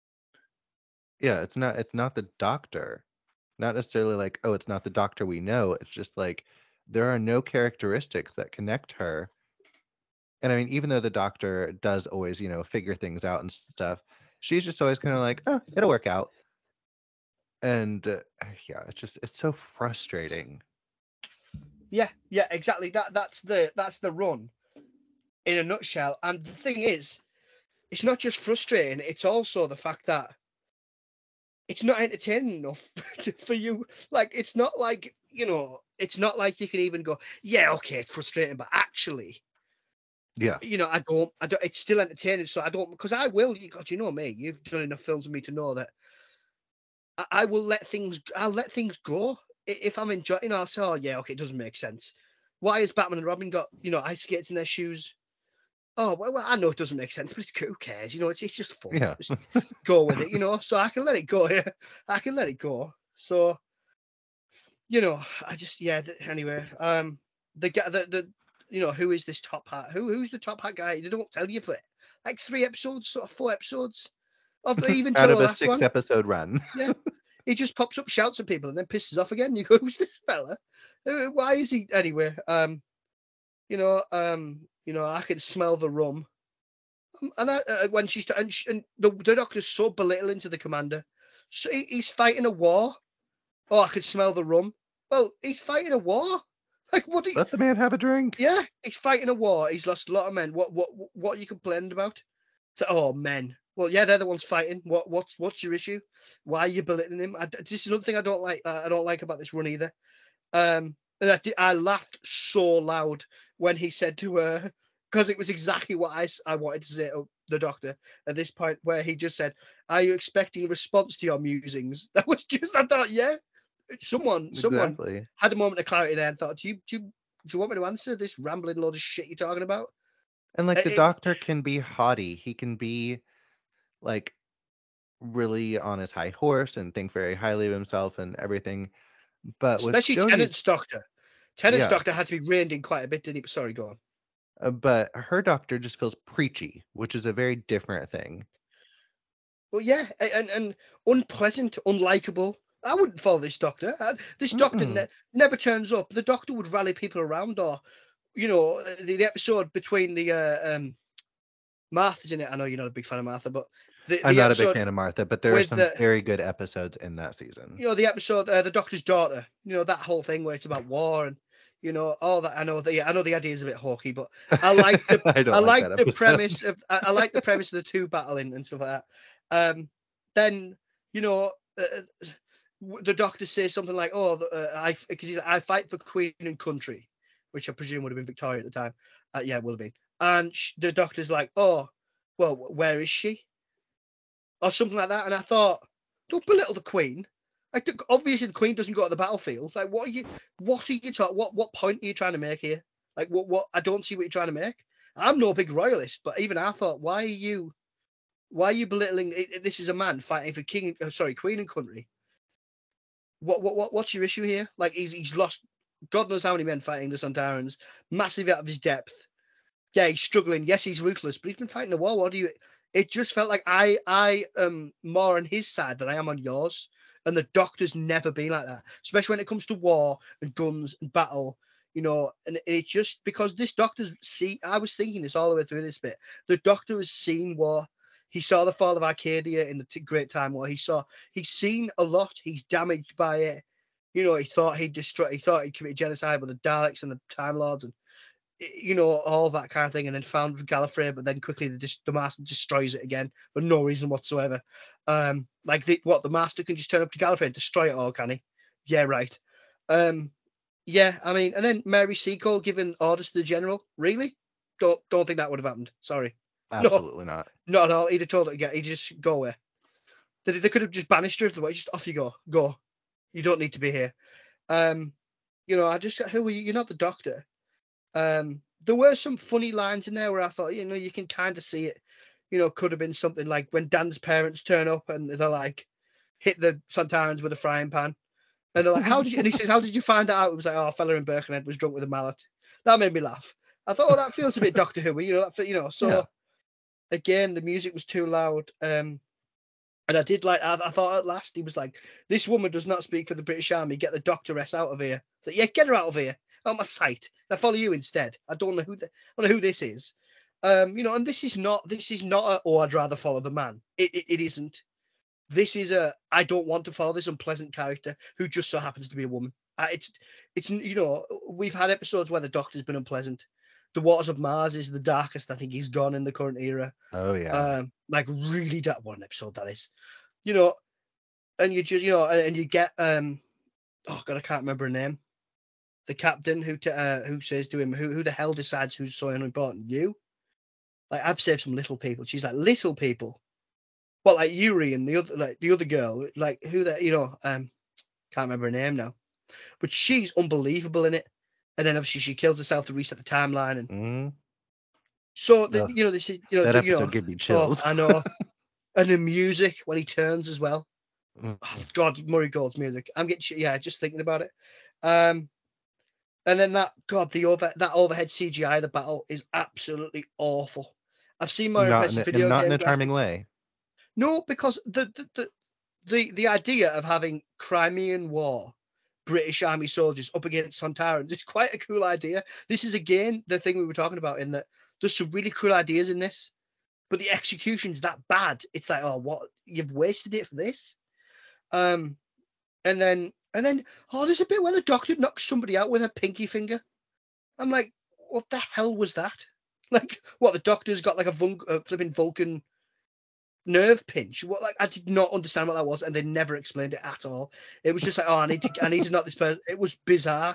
yeah, it's not it's not the doctor. Not necessarily like, oh, it's not the doctor we know. It's just like there are no characteristics that connect her. And I mean, even though the doctor does always, you know, figure things out and stuff, she's just always kind of like, oh, it'll work out. And uh, yeah, it's just it's so frustrating. Yeah, yeah, exactly. That that's the that's the run in a nutshell. And the thing is, it's not just frustrating; it's also the fact that it's not entertaining enough for you. Like, it's not like you know, it's not like you can even go, yeah, okay, it's frustrating, but actually, Yeah. you know, I don't, I don't. It's still entertaining, so I don't because I will. You God, you know me. You've done enough films with me to know that I, I will let things. I'll let things go I- if I'm enjoying. You know, I'll say, oh yeah, okay, it doesn't make sense. Why has Batman and Robin got you know ice skates in their shoes? Oh well, well I know it doesn't make sense, but it's who cares? You know, it's it's just fun. Yeah. Just go with it. You know, so I can let it go. Yeah, I can let it go. So you know, I just yeah. th- Anyway, um, the guy, the the you know, who is this top hat? Who who's the top hat guy? They don't tell you for like three episodes, sort of four episodes of the, even Out till of the a last six one. episode run. Yeah, he just pops up, shouts at people, and then pisses off again. You go, who's this fella? Uh, Why is he anyway? Um, you know, um, you know, I can smell the rum. Um, And I, uh, when she's and, she, and the, the doctor's so belittling to the commander, so he, he's fighting a war. Oh, I could smell the rum. Well, he's fighting a war. Like what? Do you, Let the man have a drink. yeah, he's fighting a war. He's lost a lot of men. What? What? What are you complaining about? So, oh, men. Well, yeah, they're the ones fighting. What? What's What's your issue? Why are you belittling him? I, this is another thing I don't like. Uh, I don't like about this run either. Um, and I, did, I laughed so loud when he said to her, because it was exactly what I, I wanted to say to the doctor at this point, where he just said, "Are you expecting a response to your musings?" That was just, I thought, yeah, someone, someone Exactly. had a moment of clarity there and thought, "Do you, do you, do you want me to answer this rambling load of shit you're talking about?" And like the It, it, doctor can be haughty. He can be like really on his high horse and think very highly of himself and everything. But with especially Tennant's Jodie's, doctor. Tennant's yeah, doctor had to be reined in quite a bit, didn't he? Sorry, go on. uh, but her doctor just feels preachy, which is a very different thing. Well, yeah, a- and and unpleasant, unlikable. I wouldn't follow this doctor. Uh, This doctor Mm-mm. ne- never turns up. The doctor would rally people around, or you know, uh, the, the episode between the uh, um, Martha's in it. I know you're not a big fan of Martha, but the I'm the not a big episode fan of Martha, but there are with some the very good episodes in that season. you know the episode uh, the doctor's daughter. You know that whole thing where it's about war and you know all that. I know the I know the idea is a bit hawky, but I like the I I don't like like that the episode. premise of I, I like the premise of the two battling and stuff like that. Um, then you know. Uh, w- the doctor says something like, "Oh, the- uh, I," because he's like, "I fight for Queen and country," which I presume would have been Victoria at the time. Uh, yeah, it would have been. And sh- the doctor's like, "Oh, well, wh- where is she?" Or something like that. And I thought, don't belittle the Queen. Like, the, obviously, the Queen doesn't go to the battlefield. Like, what are you? What are you talking? What what point are you trying to make here? Like, what what? I don't see what you're trying to make. I'm no big royalist, but even I thought, why are you? Why are you belittling? It, this is a man fighting for king. Uh, sorry, Queen and country. What what what what's your issue here? Like he's he's lost God knows how many men fighting the Sontarans, massive out of his depth. Yeah, he's struggling. Yes, he's ruthless, but he's been fighting the war. What do you? It just felt like I I am more on his side than I am on yours. And the Doctor's never been like that, especially when it comes to war and guns and battle. You know, and it just because this Doctor's see. I was thinking this all the way through this bit. The Doctor has seen war. He saw the fall of Arcadia in the t- Great Time War. He saw he's seen a lot. He's damaged by it. You know, he thought he'd destroy. He thought he'd commit genocide with the Daleks and the Time Lords and you know all that kind of thing. And then found Gallifrey, but then quickly the, dis- the Master destroys it again for no reason whatsoever. Um, like the, what the Master can just turn up to Gallifrey and destroy it all, can he? Yeah, right. Um, yeah, I mean, and then Mary Seacole giving orders to the General. Really? Don't don't think that would have happened. Sorry. No, Absolutely not. not at all. He'd have told her to get. He'd just go away. They, they could have just banished her the way. Just off you go. Go. You don't need to be here. Um, you know, I just who are you? You're not the Doctor. Um, there were some funny lines in there where I thought, you know, you can kind of see it. You know, could have been something like when Dan's parents turn up and they're like, hit the Santarans with a frying pan. And they're like, how did you, and he says, how did you find that out? It was like, oh, a fella in Birkenhead was drunk with a mallet. That made me laugh. I thought, oh, that feels a bit Doctor Who, you know, that, you know, so Yeah. again, the music was too loud. Um, and I did like, I, I thought at last he was like, this woman does not speak for the British Army. Get the doctoress out of here. So yeah, get her out of here. Out my sight. I follow you instead. I don't know who the, I don't know who this is. Um, you know, and this is not this is not a, oh, I'd rather follow the man. It, it it isn't. This is a I don't want to follow this unpleasant character who just so happens to be a woman. Uh, it's it's you know, we've had episodes where the Doctor's been unpleasant. The Waters of Mars is the darkest I think he's gone in the current era. Oh yeah. Um, like really dark. What an episode that is. You know, and you just you know, and, and you get um, oh god, I can't remember her name. The captain who t- uh, who says to him, who who the hell decides who's so unimportant? You? Like I've saved some little people. She's like little people. Well, like Yuri and the other, like the other girl, like who that you know, um, can't remember her name now, but she's unbelievable in it. And then obviously she kills herself to reset the timeline, and Mhm. so the, Ugh, you know this is you know that the- you episode know gave me oh chills. I know, and the music when he turns as well. Mhm. Oh, God, Murray Gold's music. I'm getting yeah, just thinking about it. Um, and then that God, the over that overhead C G I, the battle is absolutely awful. I've seen more Not in impressive a, and video not in game a charming graphics. way. No, because the the, the the the idea of having Crimean War British Army soldiers up against Sontarans is quite a cool idea. This is again the thing we were talking about in that there's some really cool ideas in this, but the execution's that bad. It's like, oh, what you've wasted it for this. Um, and then and then oh, there's a bit where the Doctor knocks somebody out with her pinky finger. I'm like, what the hell was that? Like, what the Doctor's got like a, Vul- a flipping Vulcan nerve pinch. What like I did not understand what that was, and they never explained it at all. It was just like, oh, I need to, I need to knock this person. It was bizarre,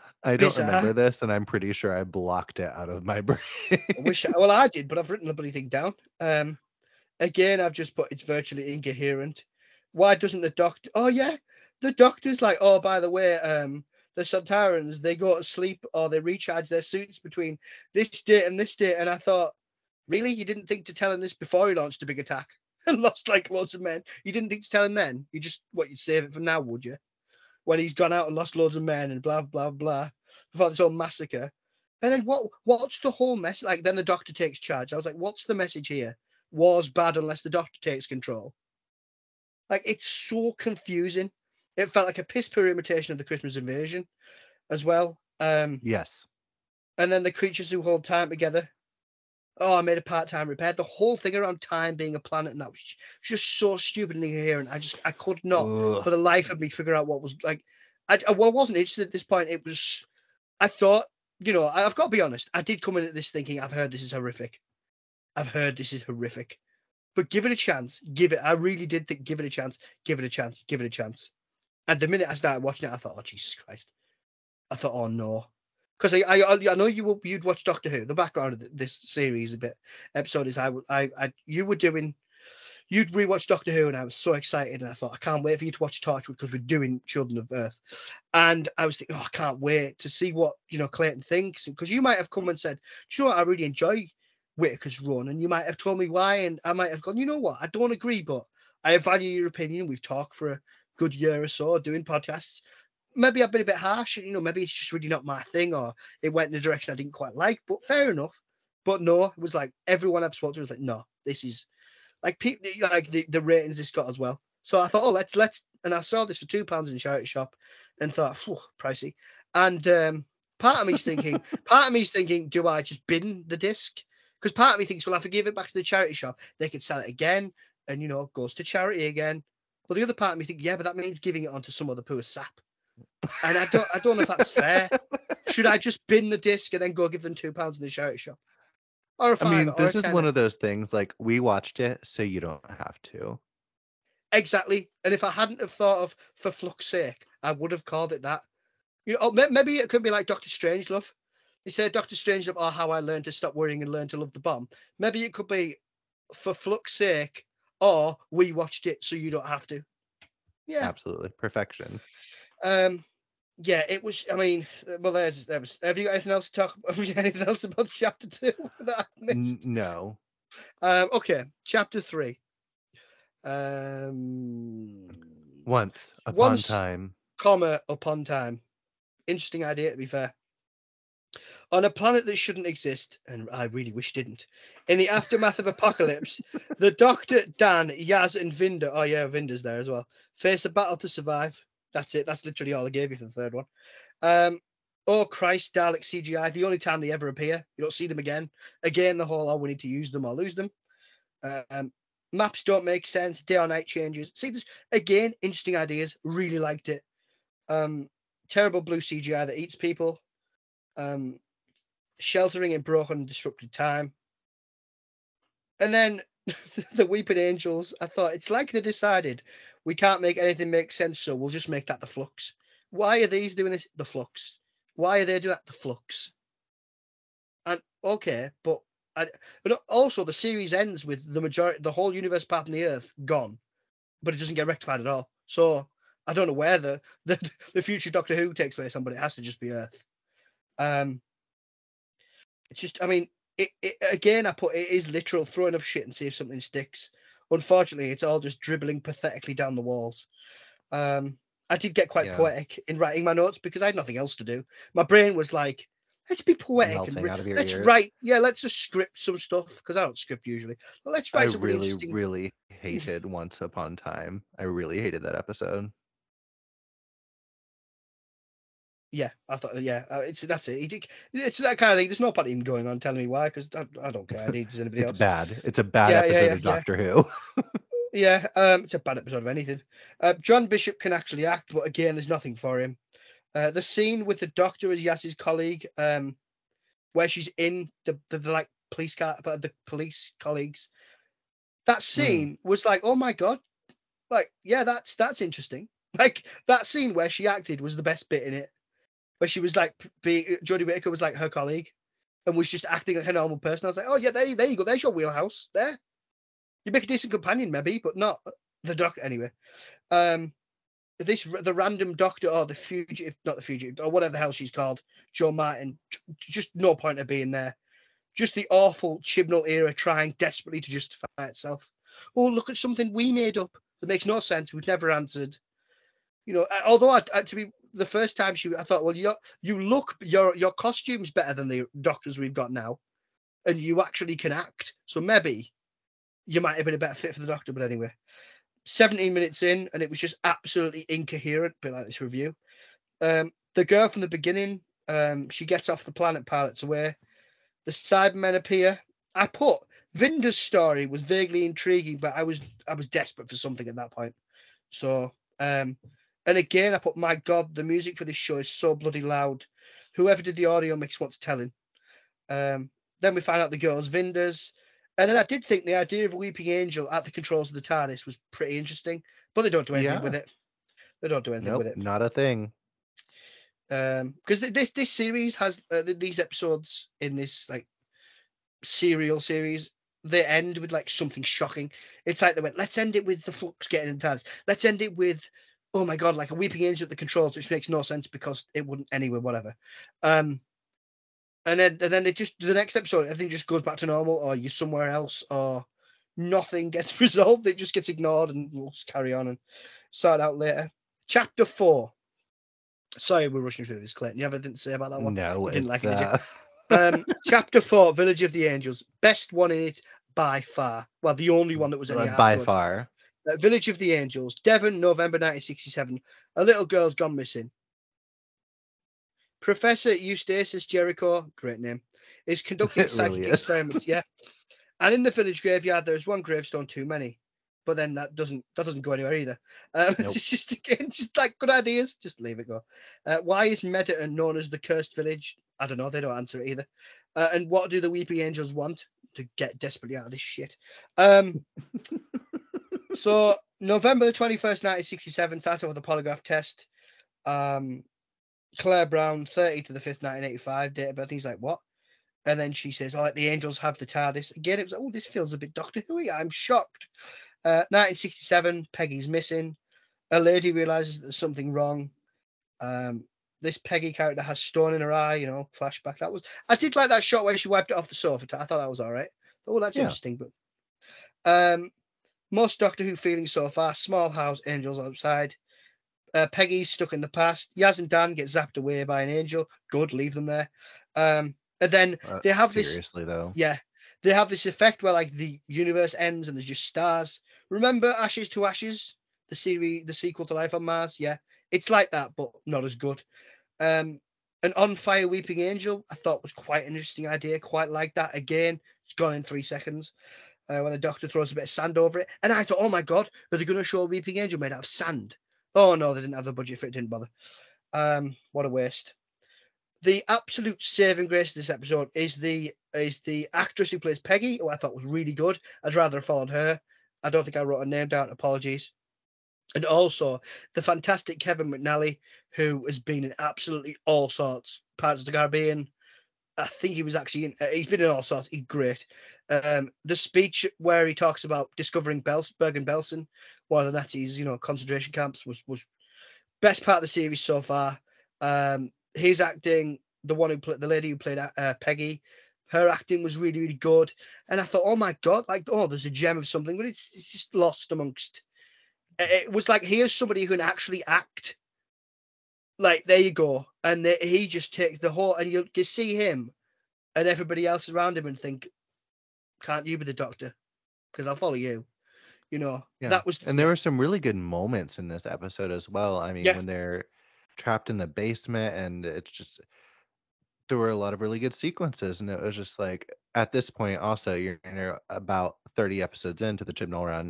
I don't remember bizarre. this, and I'm pretty sure I blocked it out of my brain. I wish, I, well, I did, but I've written the bloody thing down. Um, again, I've just put it's virtually incoherent. Why doesn't the doctor? Oh yeah, the doctor's like, oh, by the way, um, the Sontarans they go to sleep or they recharge their suits between this date and this date, and I thought, really, you didn't think to tell him this before he launched a big attack and lost like loads of men? You didn't think to tell him then? You just what you'd save it for now, would you? When he's gone out and lost loads of men and blah blah blah before this whole massacre. And then what? What's the whole mess? Like then the Doctor takes charge. I was like, what's the message here? War's bad unless the Doctor takes control. Like it's so confusing. It felt like a piss poor imitation of the Christmas Invasion, as well. Um, Yes. and then the creatures who hold time together. Oh, I made a part-time repair. The whole thing around time being a planet and that was just so stupid and incoherent. I just I could not Ugh. for the life of me figure out what was like. I, I well, I wasn't interested at this point. It was I thought, you know, I, I've got to be honest. I did come in at this thinking I've heard this is horrific. I've heard this is horrific. But give it a chance. Give it. I really did think give it a chance. Give it a chance. Give it a chance. And the minute I started watching it, I thought, oh Jesus Christ. I thought, oh no. Because I, I I know you will you'd watch Doctor Who. The background of this series a bit episode is I I I you were doing you'd rewatch Doctor Who and I was so excited and I thought I can't wait for you to watch Torchwood because we're doing Children of Earth. And I was thinking, oh, I can't wait to see what you know Clayton thinks because you might have come and said, sure, I really enjoy Whitaker's run, and you might have told me why, and I might have gone, you know what, I don't agree, but I value your opinion. We've talked for a good year or so doing podcasts. Maybe I've been a bit harsh, you know, maybe it's just really not my thing, or it went in a direction I didn't quite like, but fair enough. But no, it was like everyone I've spoken to was like, no, this is like people like the, the ratings this got as well. So I thought, oh, let's let's and I saw this for two pounds in the charity shop and thought, whew, pricey. And um part of me's thinking, part of me's thinking, do I just bin the disc? Because part of me thinks, well, if I give it back to the charity shop, they could sell it again, and you know, it goes to charity again. But the other part of me think, yeah, but that means giving it on to some other poor sap. And I don't I don't know if that's fair. Should I just bin the disc and then go give them two pounds in the charity shop? Or a I five mean, or a this is one tenner? of those things like we watched it, so you don't have to. Exactly. And if I hadn't have thought of for Flux's sake, I would have called it that. You know, may- maybe it could be like Doctor Strangelove. He said Doctor Strangelove, or how I learned to stop worrying and learn to love the bomb. Maybe it could be for Flux's sake, or we watched it so you don't have to. Yeah. Absolutely. Perfection. Um, yeah, it was. I mean, well, there's there was. Have you got anything else to talk? Have you got anything else about chapter two that I've N- missed? no. Um, okay, chapter three. Um, Once upon once, time. comma upon time. Interesting idea, to be fair. On a planet that shouldn't exist, and I really wish didn't, in the aftermath of apocalypse, the Doctor, Dan, Yaz, and Vinda, oh yeah, Vinda's there as well, face a battle to survive. That's it. That's literally all I gave you for the third one. Um, oh Christ, Dalek C G I. The only time they ever appear, you don't see them again. Again, the whole, oh, we need to use them or lose them. Um, maps don't make sense. Day or night changes. See, this again, interesting ideas. Really liked it. Um, terrible blue C G I that eats people. Um, sheltering in broken and disrupted time. And then the Weeping Angels, I thought it's like they decided we can't make anything make sense, so we'll just make that the Flux. Why are these doing this? The Flux. Why are they doing that? The Flux. And okay, but I, but also the series ends with the majority, the whole universe apart from the Earth gone, but it doesn't get rectified at all. So I don't know where the the, the future Doctor Who takes place on, but it has to just be Earth. Um, it's just, I mean, it, it again. I put it is literal. Throw enough shit and see if something sticks. Unfortunately, it's all just dribbling pathetically down the walls. Um, I did get quite Yeah. poetic in writing my notes because I had nothing else to do. My brain was like, let's be poetic Melting and out of your let's ears. write. Yeah, let's just script some stuff because I don't script usually. But let's write I something really, interesting. really hated Once Upon Time. I really hated that episode. Yeah, I thought, yeah, uh, it's that's it. He did, it's that kind of thing. There's no point in going on telling me why because I, I don't care. I need anybody It's else. bad. It's a bad Yeah, yeah, episode yeah, of yeah. Doctor Who. Yeah, um, it's a bad episode of anything. Uh, John Bishop can actually act, but again, there's nothing for him. Uh, the scene with the Doctor as Yas's colleague, um, where she's in the, the, the like police car, but the police colleagues. That scene mm. was like, oh my god, like yeah, that's that's interesting. Like that scene where she acted was the best bit in it, where she was like being Jodie Whittaker was like her colleague, and was just acting like a normal person. I was like, oh yeah, there, there you go, there's your wheelhouse. There, you make a decent companion maybe, but not the Doctor anyway. Um, this the random Doctor or the fugitive, not the fugitive, or whatever the hell she's called, Jo Martin. Just no point of being there. Just the awful Chibnall era trying desperately to justify itself. Oh, look at something we made up that makes no sense. We've never answered. You know, although I, I, to be the first time she, I thought, well, you you look your your costume's better than the Doctors we've got now, and you actually can act. So maybe you might have been a better fit for the Doctor. But anyway, seventeen minutes in, and it was just absolutely incoherent. A bit like this review. Um, the girl from the beginning, um, she gets off the planet, pilots away. The Cybermen appear. I put Vinda's story was vaguely intriguing, but I was I was desperate for something at that point. So, um, and again, I put, my God, the music for this show is so bloody loud. Whoever did the audio mix wants telling. Um, then we find out the girl's Vinda's. And then I did think the idea of a Weeping Angel at the controls of the TARDIS was pretty interesting, but they don't do anything yeah. with it. They don't do anything nope, with it. Not a thing. Um, because this this series has uh, these episodes in this like serial series, they end with like something shocking. It's like they went, let's end it with the Flux getting in TARDIS. Let's end it with, oh my God, like a Weeping Angel at the controls, which makes no sense because it wouldn't anyway, whatever. Um, and then and then it just the next episode, everything just goes back to normal, or you're somewhere else, or nothing gets resolved. It just gets ignored, and we'll just carry on and sort out later. Chapter four. Sorry, we're rushing through this, Clayton. You have anything to say about that one? No, you didn't like it, uh... did you? um, chapter four, Village of the Angels. Best one in it by far. Well, the only one that was any by good. far. Uh, Village of the Angels, Devon, November nineteen sixty-seven. A little girl's gone missing. Professor Eustace Jericho, great name, is conducting psychic really is. experiments. Yeah, and in the village graveyard, there is one gravestone too many. But then that doesn't that doesn't go anywhere either. Um, nope. It's just again, just like good ideas, just leave it go. Uh, why is Mettaton known as the Cursed Village? I don't know. They don't answer it either. Uh, and what do the Weeping Angels want? To get desperately out of this shit. Um, so November the twenty-first, nineteen sixty-seven, starts off with a polygraph test. Um, Claire Brown, thirty to the fifth, nineteen eighty-five, date of birth. He's like, what? And then she says, all right, the angels have the TARDIS. Again, it was like, oh, this feels a bit Doctor Who. I'm shocked. Uh, nineteen sixty-seven, Peggy's missing. A lady realizes that there's something wrong. Um, this Peggy character has stone in her eye, you know, flashback. That was I did like that shot where she wiped it off the sofa. I thought that was all right. Oh, that's Yeah. interesting. But um, most Doctor Who feelings so far: small house, angels outside. Uh, Peggy's stuck in the past. Yaz and Dan get zapped away by an angel. Good, leave them there. Um, and then Uh, they have this. seriously though. Yeah, they have this effect where like the universe ends and there's just stars. Remember Ashes to Ashes, the series, the sequel to Life on Mars? Yeah, it's like that, but not as good. Um, an on fire weeping angel, I thought was quite an interesting idea. Quite like that. Again, it's gone in three seconds. Uh, when the Doctor throws a bit of sand over it, and I thought, oh my god, are they going to show a weeping angel made out of sand? Oh no, they didn't have the budget for it. Didn't bother. Um, what a waste. The absolute saving grace of this episode is the is the actress who plays Peggy, who I thought was really good. I'd rather have followed her. I don't think I wrote her name down. Apologies. And also the fantastic Kevin McNally, who has been in absolutely all sorts. Pirates of the Caribbean. I think he was actually in. Uh, he's been in all sorts. He's great. Um, the speech where he talks about discovering Bels- Bergen-Belsen, one of the Nazis, you know, concentration camps, was was best part of the series so far. Um, his acting, the one who played the lady who played uh, Peggy, her acting was really really good. And I thought, oh my god, like oh, there's a gem of something, but it's it's just lost amongst. It was like here's somebody who can actually act. Like there you go, and he just takes the whole, and you you see him and everybody else around him and think, can't you be the Doctor? Because I'll follow you. You know, Yeah. that was And there yeah, were some really good moments in this episode as well. I mean, yeah, when they're trapped in the basement and it's just there were a lot of really good sequences and it was just like at this point also you're, you're about thirty episodes into the Chibnall run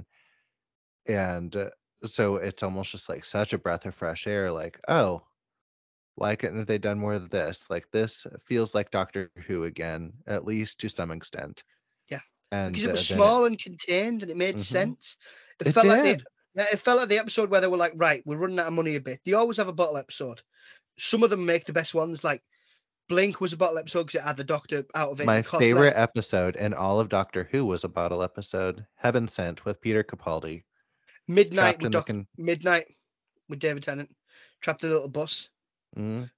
and uh, so it's almost just like such a breath of fresh air like, oh, why couldn't they done more of this? Like this feels like Doctor Who again, at least to some extent. yeah. Because And it was uh, then it small and contained and it made mhm, sense. It it felt like the did. yeah, it felt like the episode where they were like, right, we're running out of money a bit. They always have a bottle episode. Some of them make the best ones. Like Blink was a bottle episode because it had the Doctor out of it and My it cost less. favorite episode in all of Doctor Who was a bottle episode, Heaven Sent with Peter Capaldi, Midnight trapped with in the Doc con Midnight with David Tennant, trapped in a little bus. mm,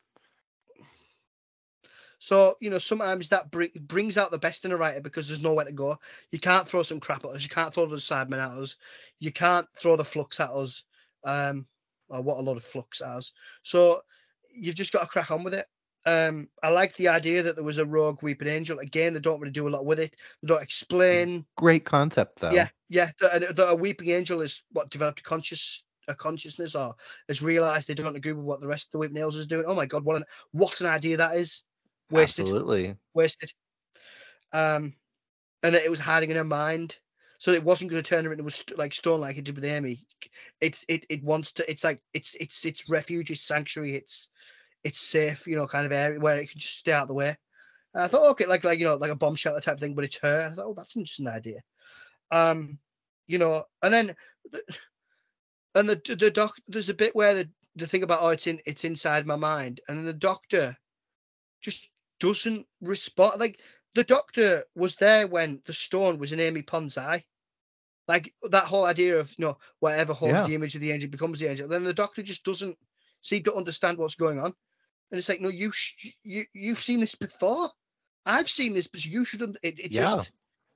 So, you know, sometimes that br- brings out the best in a writer because there's nowhere to go. You can't throw some crap at us. You can't throw the Sidemen at us. You can't throw the Flux at us. Um, or what a lot of Flux has. So you've just got to crack on with it. Um, I like the idea that there was a rogue weeping angel. Again, they don't really do a lot with it. They don't explain. great concept Yeah, though. yeah. That, that a weeping angel is what developed a conscious a consciousness or has realised they don't agree with what the rest of the weeping angels is doing. Oh my god, what an what an idea that is. Wasted. Absolutely. Wasted. Um, and that it was hiding in her mind, so it wasn't going to turn her into a like stone like it did with Amy. It's it it wants to. It's like it's it's it's refuge, it's sanctuary, it's it's safe, you know, kind of area where it can just stay out of the way. And I thought, okay, like like you know, like a bomb shelter type thing, but it's her. And I thought, oh, that's an interesting idea. Um, you know, and then and the the doc. There's a bit where the the thing about oh, it's in it's inside my mind, and then the Doctor just doesn't respond. Like the Doctor was there when the stone was in Amy Pond's eye. Like that whole idea of you know whatever holds Yeah. the image of the angel becomes the angel. Then the Doctor just doesn't seem to understand what's going on, and it's like no, you sh- you you've seen this before. I've seen this, but you shouldn't. It, it Yeah. just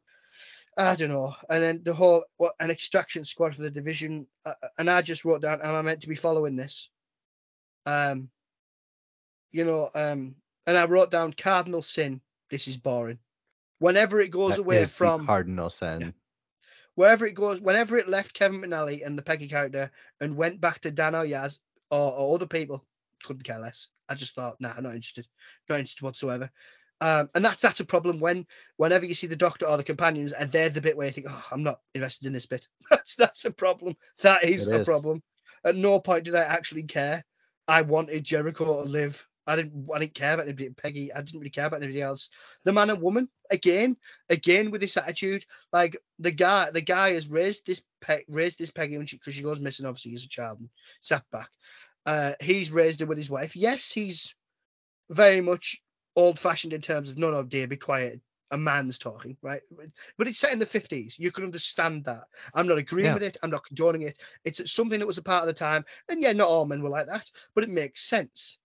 I don't know. And then the whole what an extraction squad for the division, uh, and I just wrote down, am I meant to be following this? Um, you know, um, and I wrote down cardinal sin. This is boring. Whenever it goes That away is the from cardinal yeah, sin. wherever it goes, whenever it left Kevin McNally and the Peggy character and went back to Dan or Yaz or, or other people, couldn't care less. I just thought, nah, I'm not interested, not interested whatsoever. Um, and that's that's a problem when whenever you see the Doctor or the companions and they're the bit where you think, oh, I'm not invested in this bit. That's that's a problem. That is It a is. problem. At no point did I actually care. I wanted Jericho to live. I didn't. I didn't care about anybody. Peggy. I didn't really care about anybody else. The man and woman again, again with this attitude. Like the guy, the guy has raised this pe- raised this Peggy when she because she goes missing. Obviously, as a child and sat back. Uh, he's raised her with his wife. Yes, he's very much old-fashioned in terms of no, no, dear, be quiet. A man's talking, right? But it's set in the fifties. You can understand that. I'm not agreeing Yeah. with it. I'm not condoning it. It's something that was a part of the time. And yeah, not all men were like that, but it makes sense.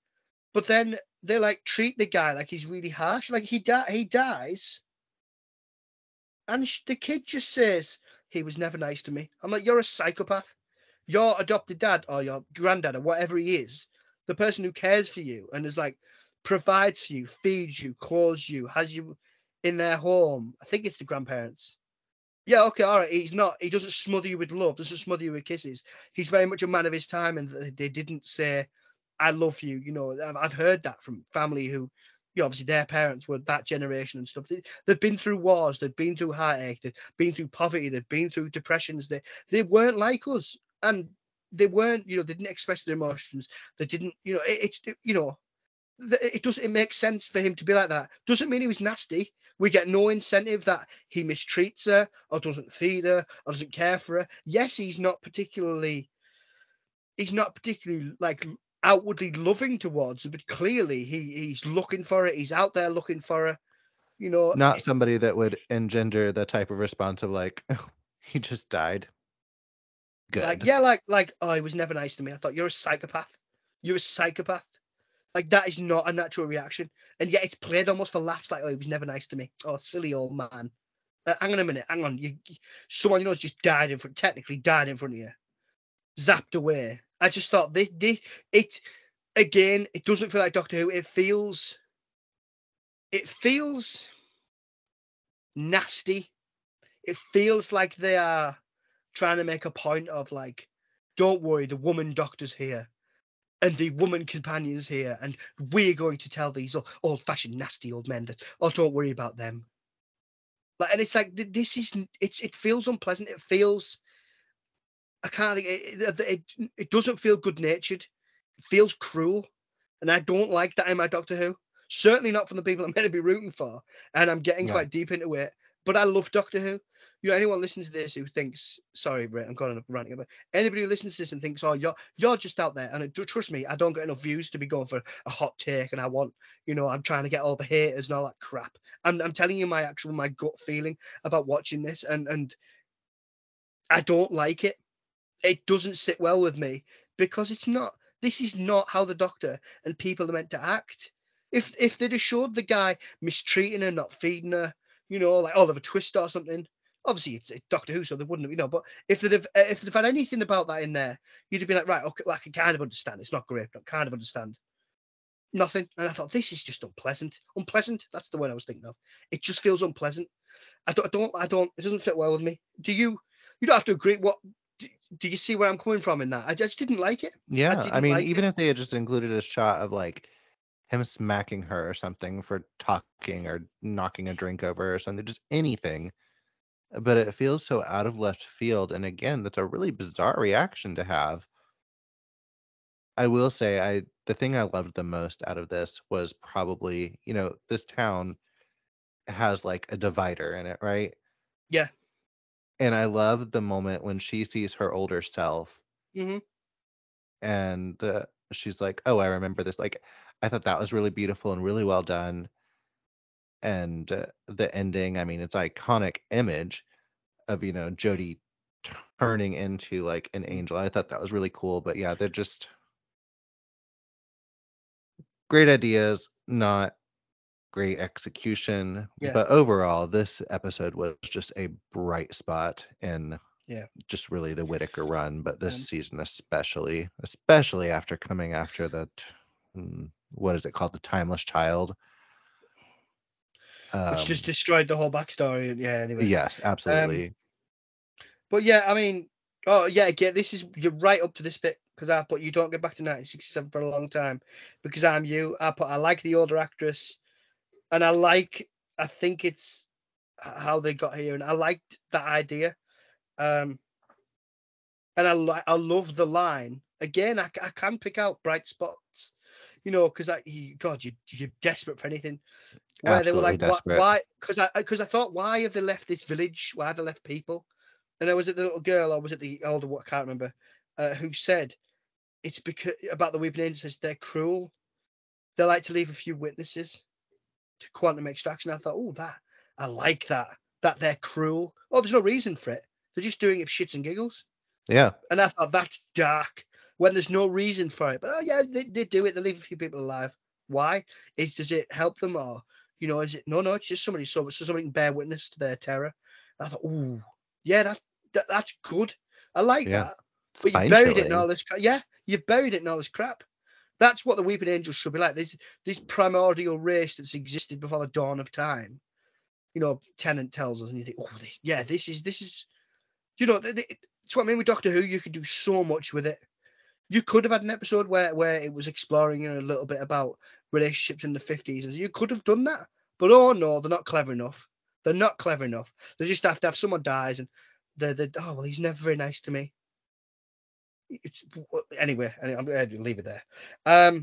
But then they like treat the guy like he's really harsh. Like he di- he dies, and sh- the kid just says he was never nice to me. I'm like, you're a psychopath. Your adopted dad or your granddad or whatever he is, the person who cares for you and is like provides for you, feeds you, clothes you, has you in their home. I think it's the grandparents. Yeah, okay, all right. He's not. He doesn't smother you with love. Doesn't smother you with kisses. He's very much a man of his time, and they didn't say, "I love you." You know, I've, I've heard that from family who, you know, obviously their parents were that generation and stuff. They, they'd been through wars. They'd been through heartache. They'd been through poverty. They'd been through depressions. They they weren't like us, and they weren't. You know, they didn't express their emotions. They didn't. You know, it, it you know, it doesn't. It makes sense for him to be like that. Doesn't mean he was nasty. We get no incentive that he mistreats her or doesn't feed her or doesn't care for her. Yes, he's not particularly. He's not particularly like outwardly loving towards her, but clearly he he's looking for it. He's out there looking for her. You know, Not somebody that would engender the type of response of like, he just died. like Good. yeah, like like oh, he was never nice to me. I thought you're a psychopath. You're a psychopath. Like that is not a natural reaction, and yet it's played almost for laughs. Like, oh, he was never nice to me. Oh, silly old man. Uh, hang on a minute. Hang on. You, you- someone you know just died in front. Technically, died in front of you. Zapped away. I just thought this. This. It. Again. It doesn't feel like Doctor Who. It feels. It feels nasty. It feels like they are trying to make a point of like, don't worry, the woman doctor's here. And the woman companions here, and we're going to tell these old-fashioned, nasty old men that, oh, don't worry about them. Like, and it's like this is it. It feels unpleasant. It feels I can't think. It it, it doesn't feel good-natured. It feels cruel, and I don't like that in my Doctor Who. Certainly not from the people I'm meant to be rooting for, and I'm getting Yeah. quite deep into it. But I love Doctor Who. You know, anyone listening to this who thinks, sorry, Ray, I'm going on ranting about anybody who listens to this and thinks, oh, you're you're just out there, and it, trust me, I don't get enough views to be going for a hot take, and I want, you know, I'm trying to get all the haters and all that crap. I'm I'm telling you my actual my gut feeling about watching this, and and I don't like it. It doesn't sit well with me because it's not. This is not how the Doctor and people are meant to act. If if they'd have showed the guy mistreating her, not feeding her, you know, like Oliver Twist or something. Obviously, it's, it's Doctor Who, so they wouldn't, you know. But if they'd have, if they've had anything about that in there, you'd have been like, right, okay, well, I can kind of understand. It's not great, but I kind of understand. Nothing, and I thought this is just unpleasant. Unpleasant. That's the word I was thinking of. It just feels unpleasant. I don't, I don't, I don't. It doesn't fit well with me. Do you? You don't have to agree. What? Do, do you see where I'm coming from in that? I just didn't like it. I Yeah. I didn't mean, like even it. if they had just included a shot of like him smacking her or something for talking or knocking a drink over or something, just anything. But it feels so out of left field. And again, that's a really bizarre reaction to have. I will say I the thing I loved the most out of this was probably, you know, this town has like a divider in it, right? Yeah. And I love the moment when she sees her older self Mm-hmm. and uh, she's like, "Oh, I remember this." Like, I thought that was really beautiful and really well done. And uh, the ending, I mean, it's iconic image of, you know, Jodie turning into like an angel. I thought that was really cool. But yeah, they're just great ideas, not great execution. Yeah. But overall, this episode was just a bright spot in Yeah. just really the Whittaker run, but this Um, season especially, especially after coming after that, mm, what is it called? The Timeless Child. which just Um, destroyed the whole backstory. Yeah. Anyway. yes, Um. absolutely. But yeah, I mean, oh yeah, again, this is you're right up to this bit because I put you don't get back to nineteen sixty-seven for a long time because I'm you. I put I like the older actress, and I like. I think it's how they got here, and I liked that idea. Um. And I like I love the line again. I, I can pick out bright spots, you know, because I you, God, you you're desperate for anything. Where they were Absolutely like, what, desperate. why? Because I because I thought, why have they left this village? Why have they left people? And then was it the little girl or was it the older? What I can't remember. Uh, who said it's because about the Weeping Angels? Says they're cruel. They like to leave a few witnesses to quantum extraction. I thought, oh, that I like that. That they're cruel. Oh, there's no reason for it. They're just doing it for shits and giggles. Yeah. And I thought that's dark when there's no reason for it. But oh yeah, they, they do it. They leave a few people alive. Why? Is does it help them, or you know, is it no, no? It's just somebody so so somebody can bear witness to their terror. And I thought, ooh, yeah, that's that, that's good. I like Yeah. that. But you Spine buried it in chilling. all this. Yeah, you've buried it in all this crap. That's what the Weeping Angels should be like. This this primordial race that's existed before the dawn of time. You know, Tennant tells us, and you think, oh, this, yeah, this is this is, you know, it's what I mean with Doctor Who. You could do so much with it. You could have had an episode where where it was exploring, you know, a little bit about relationships in the fifties, and you could have done that. But oh no, they're not clever enough. They're not clever enough. They just have to have someone dies, and they're, they're oh well, he's never very nice to me. It's, anyway, I'm going to leave it there. Um,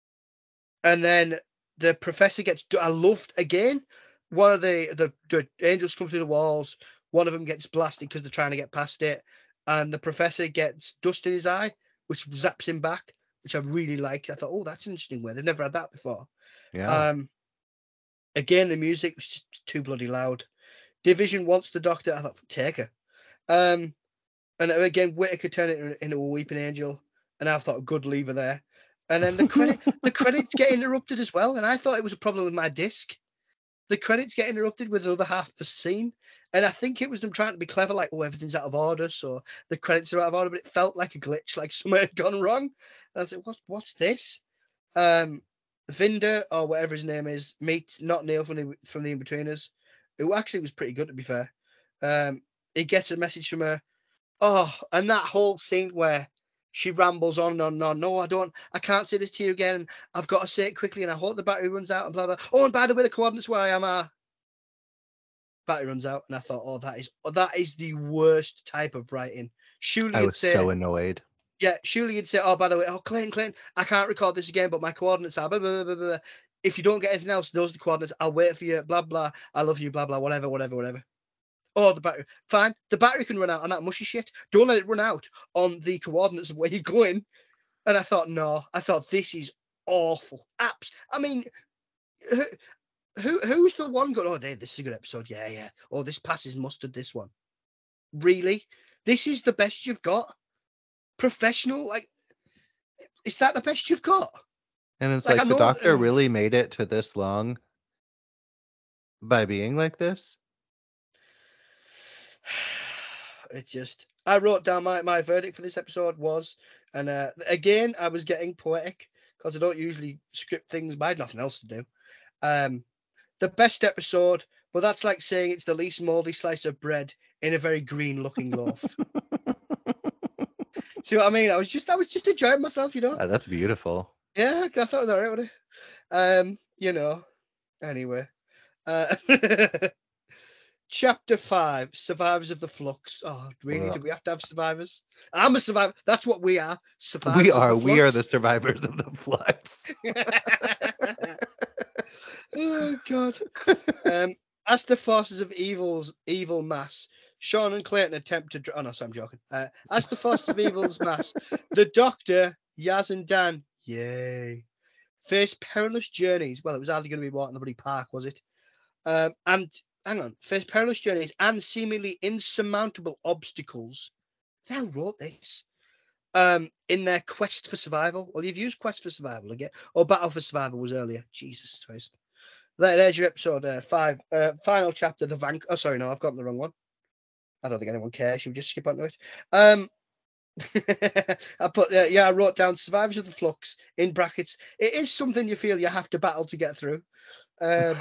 and then the professor gets. I loved again. One of the, the the angels come through the walls. One of them gets blasted because they're trying to get past it, and the professor gets dust in his eye, which zaps him back, which I really liked. I thought, oh, that's an interesting way. They've never had that before. Yeah. Um, again, the music was just too bloody loud. Division wants the Doctor. I thought, take her. Um, and again, Whittaker turned it into a weeping angel, and I thought a good lever there. And then the credit, the credits get interrupted as well, and I thought it was a problem with my disc. The credits get interrupted with another half the scene, and I think it was them trying to be clever, like, oh, everything's out of order, so the credits are out of order, but it felt like a glitch, like something had gone wrong. And I was like, what, what's this? Um, Vinder, or whatever his name is, meets not Neil from the from the In-Betweeners, who actually was pretty good, to be fair. Um, he gets a message from her. Oh, and that whole scene where she rambles on and on and on. No, I don't. I can't say this to you again. I've got to say it quickly, and I hope the battery runs out. And blah blah. Oh, and by the way, the coordinates where I am are. Battery runs out, and I thought, oh, that is that is the worst type of writing. Surely I you'd was say, so annoyed. yeah, surely you'd say, oh, by the way, oh, Clayton, Clayton, I can't record this again, but my coordinates are blah blah blah blah. blah. If you don't get anything else, those are the coordinates. I'll wait for you. Blah blah. I love you. Blah blah. Whatever. Whatever. Whatever. Oh, the battery. Fine. The battery can run out on that mushy shit. Don't let it run out on the coordinates of where you're going. And I thought, no. I thought, this is awful. Apps. I mean, who, who who's the one going, oh, this is a good episode. Yeah, yeah. Oh, this passes mustard, this one. Really? This is the best you've got? Professional? Like, is that the best you've got? And it's like, like the know, Doctor uh, really made it to this long by being like this? It just, I wrote down my, my verdict for this episode was, and uh, again, I was getting poetic because I don't usually script things, but I had nothing else to do. Um, the best episode, but that's like saying it's the least moldy slice of bread in a very green looking loaf. See what I mean? I was just, I was just enjoying myself, you know. Oh, that's beautiful. Yeah, I thought it was all right with it. Um, you know. Anyway, uh, Chapter five, Survivors of the Flux. Oh, really? Ugh. Do we have to have survivors? I'm a survivor. That's what we are. Survivors we are. Of the we are the survivors of the flux. Oh God. Um, as the forces of evil's evil mass, Sean and Clayton attempt to. Oh no, sorry, I'm joking. Uh, as the forces of evil's mass, the Doctor, Yaz, and Dan, yay, face perilous journeys. Well, it was hardly going to be walking the bloody park, was it? Um, and hang on, face perilous journeys and seemingly insurmountable obstacles. They wrote this. Um, in their quest for survival. Well, you've used Quest for Survival again. Or Battle for Survival was earlier. Jesus Christ. There, there's your episode uh, five. Uh, final chapter, the Vank. Oh, sorry, no, I've gotten the wrong one. I don't think anyone cares. Should we just skip on to it? Um, I put, uh, yeah, I wrote down Survivors of the Flux in brackets. It is something you feel you have to battle to get through. Um,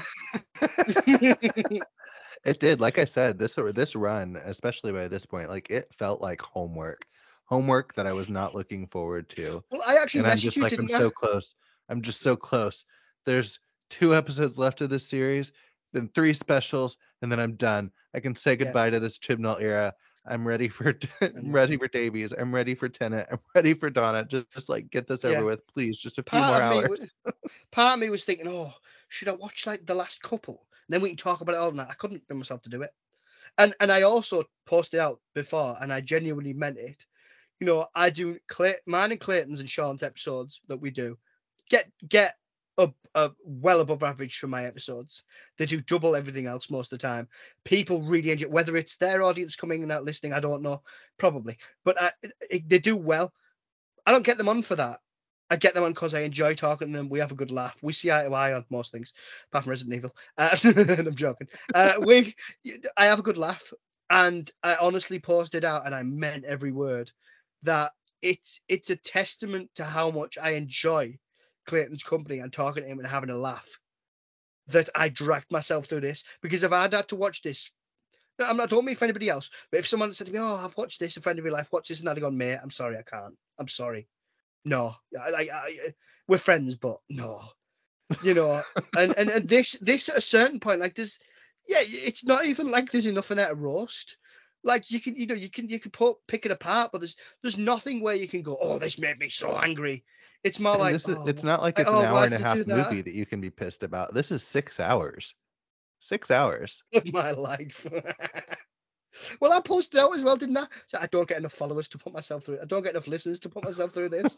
it did. Like I said, this or this run, especially by this point, like it felt like homework. Homework that I was not looking forward to. Well, I actually and I'm messaged just you, like, didn't I'm I? so close. I'm just so close. There's two episodes left of this series, then three specials, and then I'm done. I can say goodbye yeah. to this Chibnall era. I'm ready for I'm ready for Davies. I'm ready for Tennant. I'm ready for Donna. Just, just like get this over yeah. with, please. Just a few part more hours. Was, part of me was thinking, oh, should I watch like the last couple? And then we can talk about it all night. I couldn't bring myself to do it. And and I also posted out before, and I genuinely meant it. You know, I do Clay, mine and Clayton's and Sean's episodes that we do get get up, up well above average for my episodes. They do double everything else most of the time. People really enjoy, whether it's their audience coming and out listening, I don't know, probably, but I, it, they do well. I don't get them on for that. I get them on because I enjoy talking to them. We have a good laugh. We see eye to eye on most things, apart from Resident Evil. Uh, I'm joking. Uh, we, I have a good laugh, and I honestly posted out, and I meant every word, that it's it's a testament to how much I enjoy Clayton's company and talking to him and having a laugh, that I dragged myself through this. Because if I'd had to watch this, I'm not, I don't mean for anybody else, but if someone said to me, "Oh, I've watched this, a friend of your life, watch this," and I'd have gone, "Mate, I'm sorry, I can't. I'm sorry. No, I, I, I, we're friends, but no, you know." And, and and this this at a certain point, like there's, yeah, it's not even like there's enough in there to roast. Like you can, you know, you can you can put pick it apart, but there's there's nothing where you can go, "Oh, this made me so angry." It's more And like, this is "Oh, it's not like like, it's an oh, hour why and a did they do half that?" movie that you can be pissed about. This is six hours. Six hours. Of my life. Well, I posted out as well, didn't I? So I don't get enough followers to put myself through. I don't get enough listeners to put myself through this.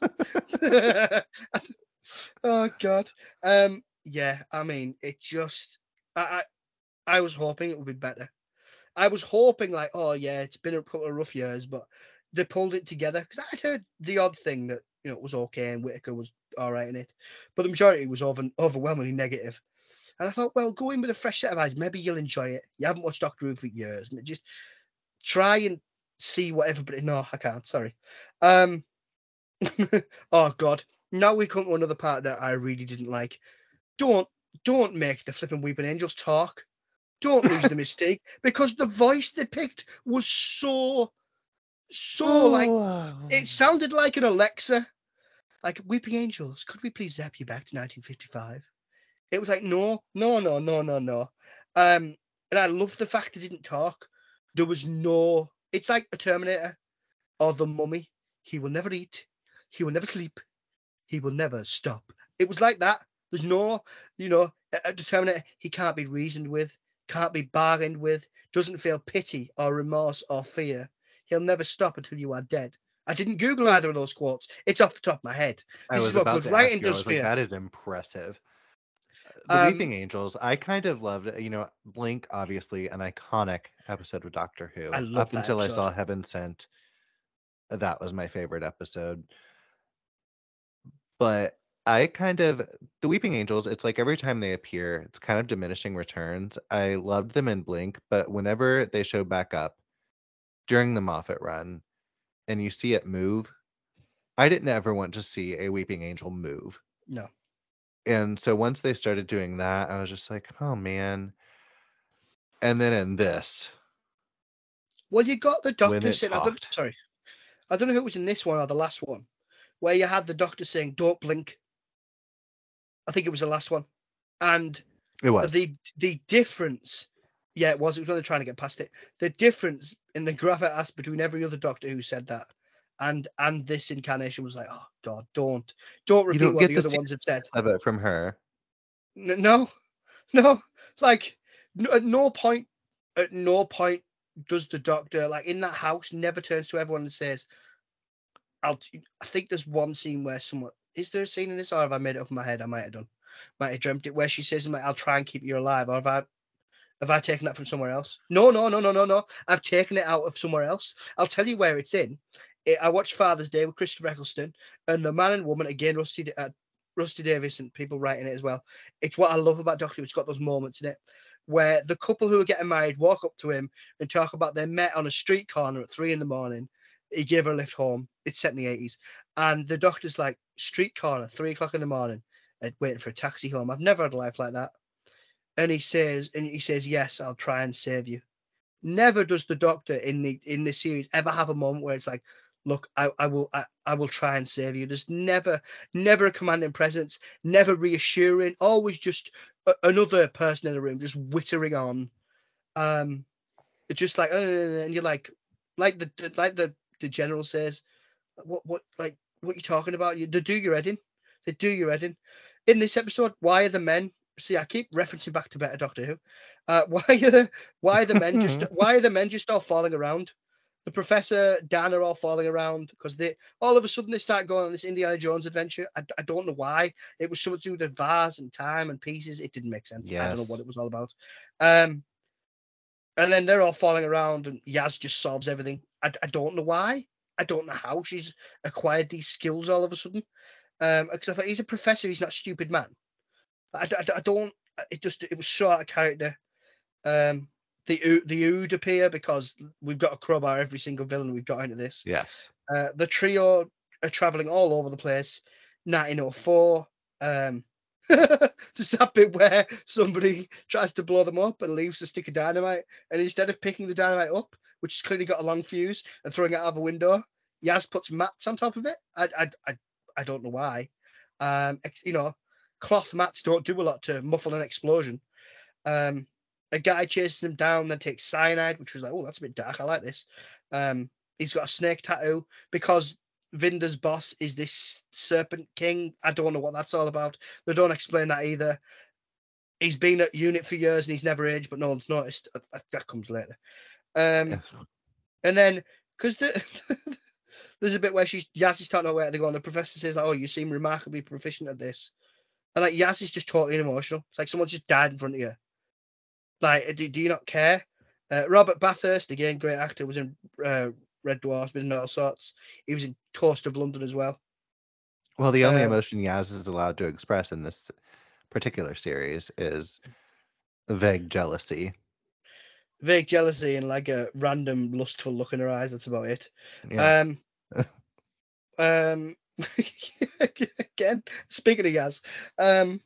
Oh God. Um. Yeah. I mean, it just. I, I. I was hoping it would be better. I was hoping, like, oh yeah, it's been a couple of rough years, but they pulled it together, because I'd heard the odd thing that, you know, it was okay and Whitaker was all right in it, but the majority was over, overwhelmingly negative. And I thought, well, go in with a fresh set of eyes. Maybe you'll enjoy it. You haven't watched Doctor Who for years. Just try and see what everybody. No, I can't. Sorry. Um. Oh God. Now we come to another part that I really didn't like. Don't don't make the flipping Weeping Angels talk. Don't lose the mistake, because the voice they picked was so so like, it sounded like an Alexa. Like, "Weeping Angels, could we please zap you back to nineteen fifty-five?" It was like, no, no, no, no, no, no. Um, and I love the fact they didn't talk. There was no. It's like a Terminator or the Mummy. He will never eat. He will never sleep. He will never stop. It was like that. There's no, you know, a, a Terminator. He can't be reasoned with. Can't be bargained with. Doesn't feel pity or remorse or fear. He'll never stop until you are dead. I didn't Google either of those quotes. It's off the top of my head. I This is was what about good to ask writing you. I does was for like, you. that is impressive. The Um, Weeping Angels, I kind of loved, you know, Blink, obviously an iconic episode of Doctor I Who. love Up that until I episode. saw Heaven Sent, that was my favorite episode. But I kind of the Weeping Angels, it's like every time they appear, it's kind of diminishing returns. I loved them in Blink, but whenever they show back up during the Moffat run and you see it move, I didn't ever want to see a Weeping Angel move. No. And so once they started doing that, I was just like, oh man. And then in this, Well, you got the when doctor it saying, I don't, talked, sorry, I don't know if it was in this one or the last one, where you had the doctor saying, "Don't blink." I think it was the last one. And it was. the the difference, yeah, it was. It was when they're trying to get past it. The difference in the gravitas between every other Doctor who said that and and this incarnation was like, oh God, don't don't You repeat don't what get the to other see ones have said. of it from her. N- No, no, like no, at no point, at no point does the Doctor, like in that house, never turns to everyone and says, "I'll." I think there's one scene where someone, is there a scene in this, or have I made it up in my head? I might have done, might have dreamt it, where she says, "I'll try and keep you alive," or have I Have I taken that from somewhere else? No, no, no, no, no, no. I've taken it out of somewhere else. I'll tell you where it's in. It, I watched Father's Day with Christopher Eccleston, and the man and woman, again, Rusty, uh, Rusty Davis and people writing it as well. It's what I love about Doctor Who. It's got those moments in it where the couple who are getting married walk up to him and talk about they met on a street corner at three in the morning. He gave her a lift home. It's set in the eighties. And the doctor's like, street corner, three o'clock in the morning, and waiting for a taxi home. I've never had a life like that. And he says, and he says, "Yes, I'll try and save you." Never does the Doctor in the in this series ever have a moment where it's like, "Look, I, I will, I, I will try and save you." There's never, never a commanding presence, never reassuring, always just a, another person in the room, just wittering on. Um, it's just like, uh, and you're like, like the like the the general says, "What, what, like, what are you talking about? You, they do your head in. They do your head in." In this episode, why are the men? See, I keep referencing back to Better Doctor Who. Uh, why are the, why are the men just why are the men just all falling around? The Professor, Dan are all falling around because they all of a sudden they start going on this Indiana Jones adventure. I, I don't know why. It was something to do with the vase and time and pieces. It didn't make sense. I don't know what Yes. it was all about. Um, and then they're all falling around, and Yaz just solves everything. I, I don't know why. I don't know how she's acquired these skills all of a sudden. Um, because I thought he's a professor, he's not a stupid man. I, I, I don't. It just it was so out of character. Um, the the Ood appear because we've got to crowbar every single villain we've got into this. Yes. Uh, the trio are traveling all over the place. nineteen oh four. Um, just that bit where somebody tries to blow them up and leaves a stick of dynamite, and instead of picking the dynamite up, which has clearly got a long fuse, and throwing it out of a window, Yaz puts mats on top of it. I I I, I don't know why. Um, you know, cloth mats don't do a lot to muffle an explosion. Um, a guy chases him down, then takes cyanide, which was like, oh, that's a bit dark. I like this. Um, he's got a snake tattoo because Vinder's boss is this Serpent King. I don't know what that's all about. They don't explain that either. He's been at unit for years and he's never aged, but no one's noticed. That, that comes later. Um, and then because the, there's a bit where she's Yaz is talking about where to go, and the professor says, "Oh, you seem remarkably proficient at this." And like Yaz is just totally emotional. It's like someone just died in front of you. Like, do, do you not care? Uh, Robert Bathurst, again, great actor, was in uh, Red Dwarf, been in all sorts. He was in Toast of London as well. Well, the only Um, emotion Yaz is allowed to express in this particular series is vague jealousy. Vague jealousy and like a random lustful look in her eyes. That's about it. Yeah. Um, um, again, speaking of Yaz, um,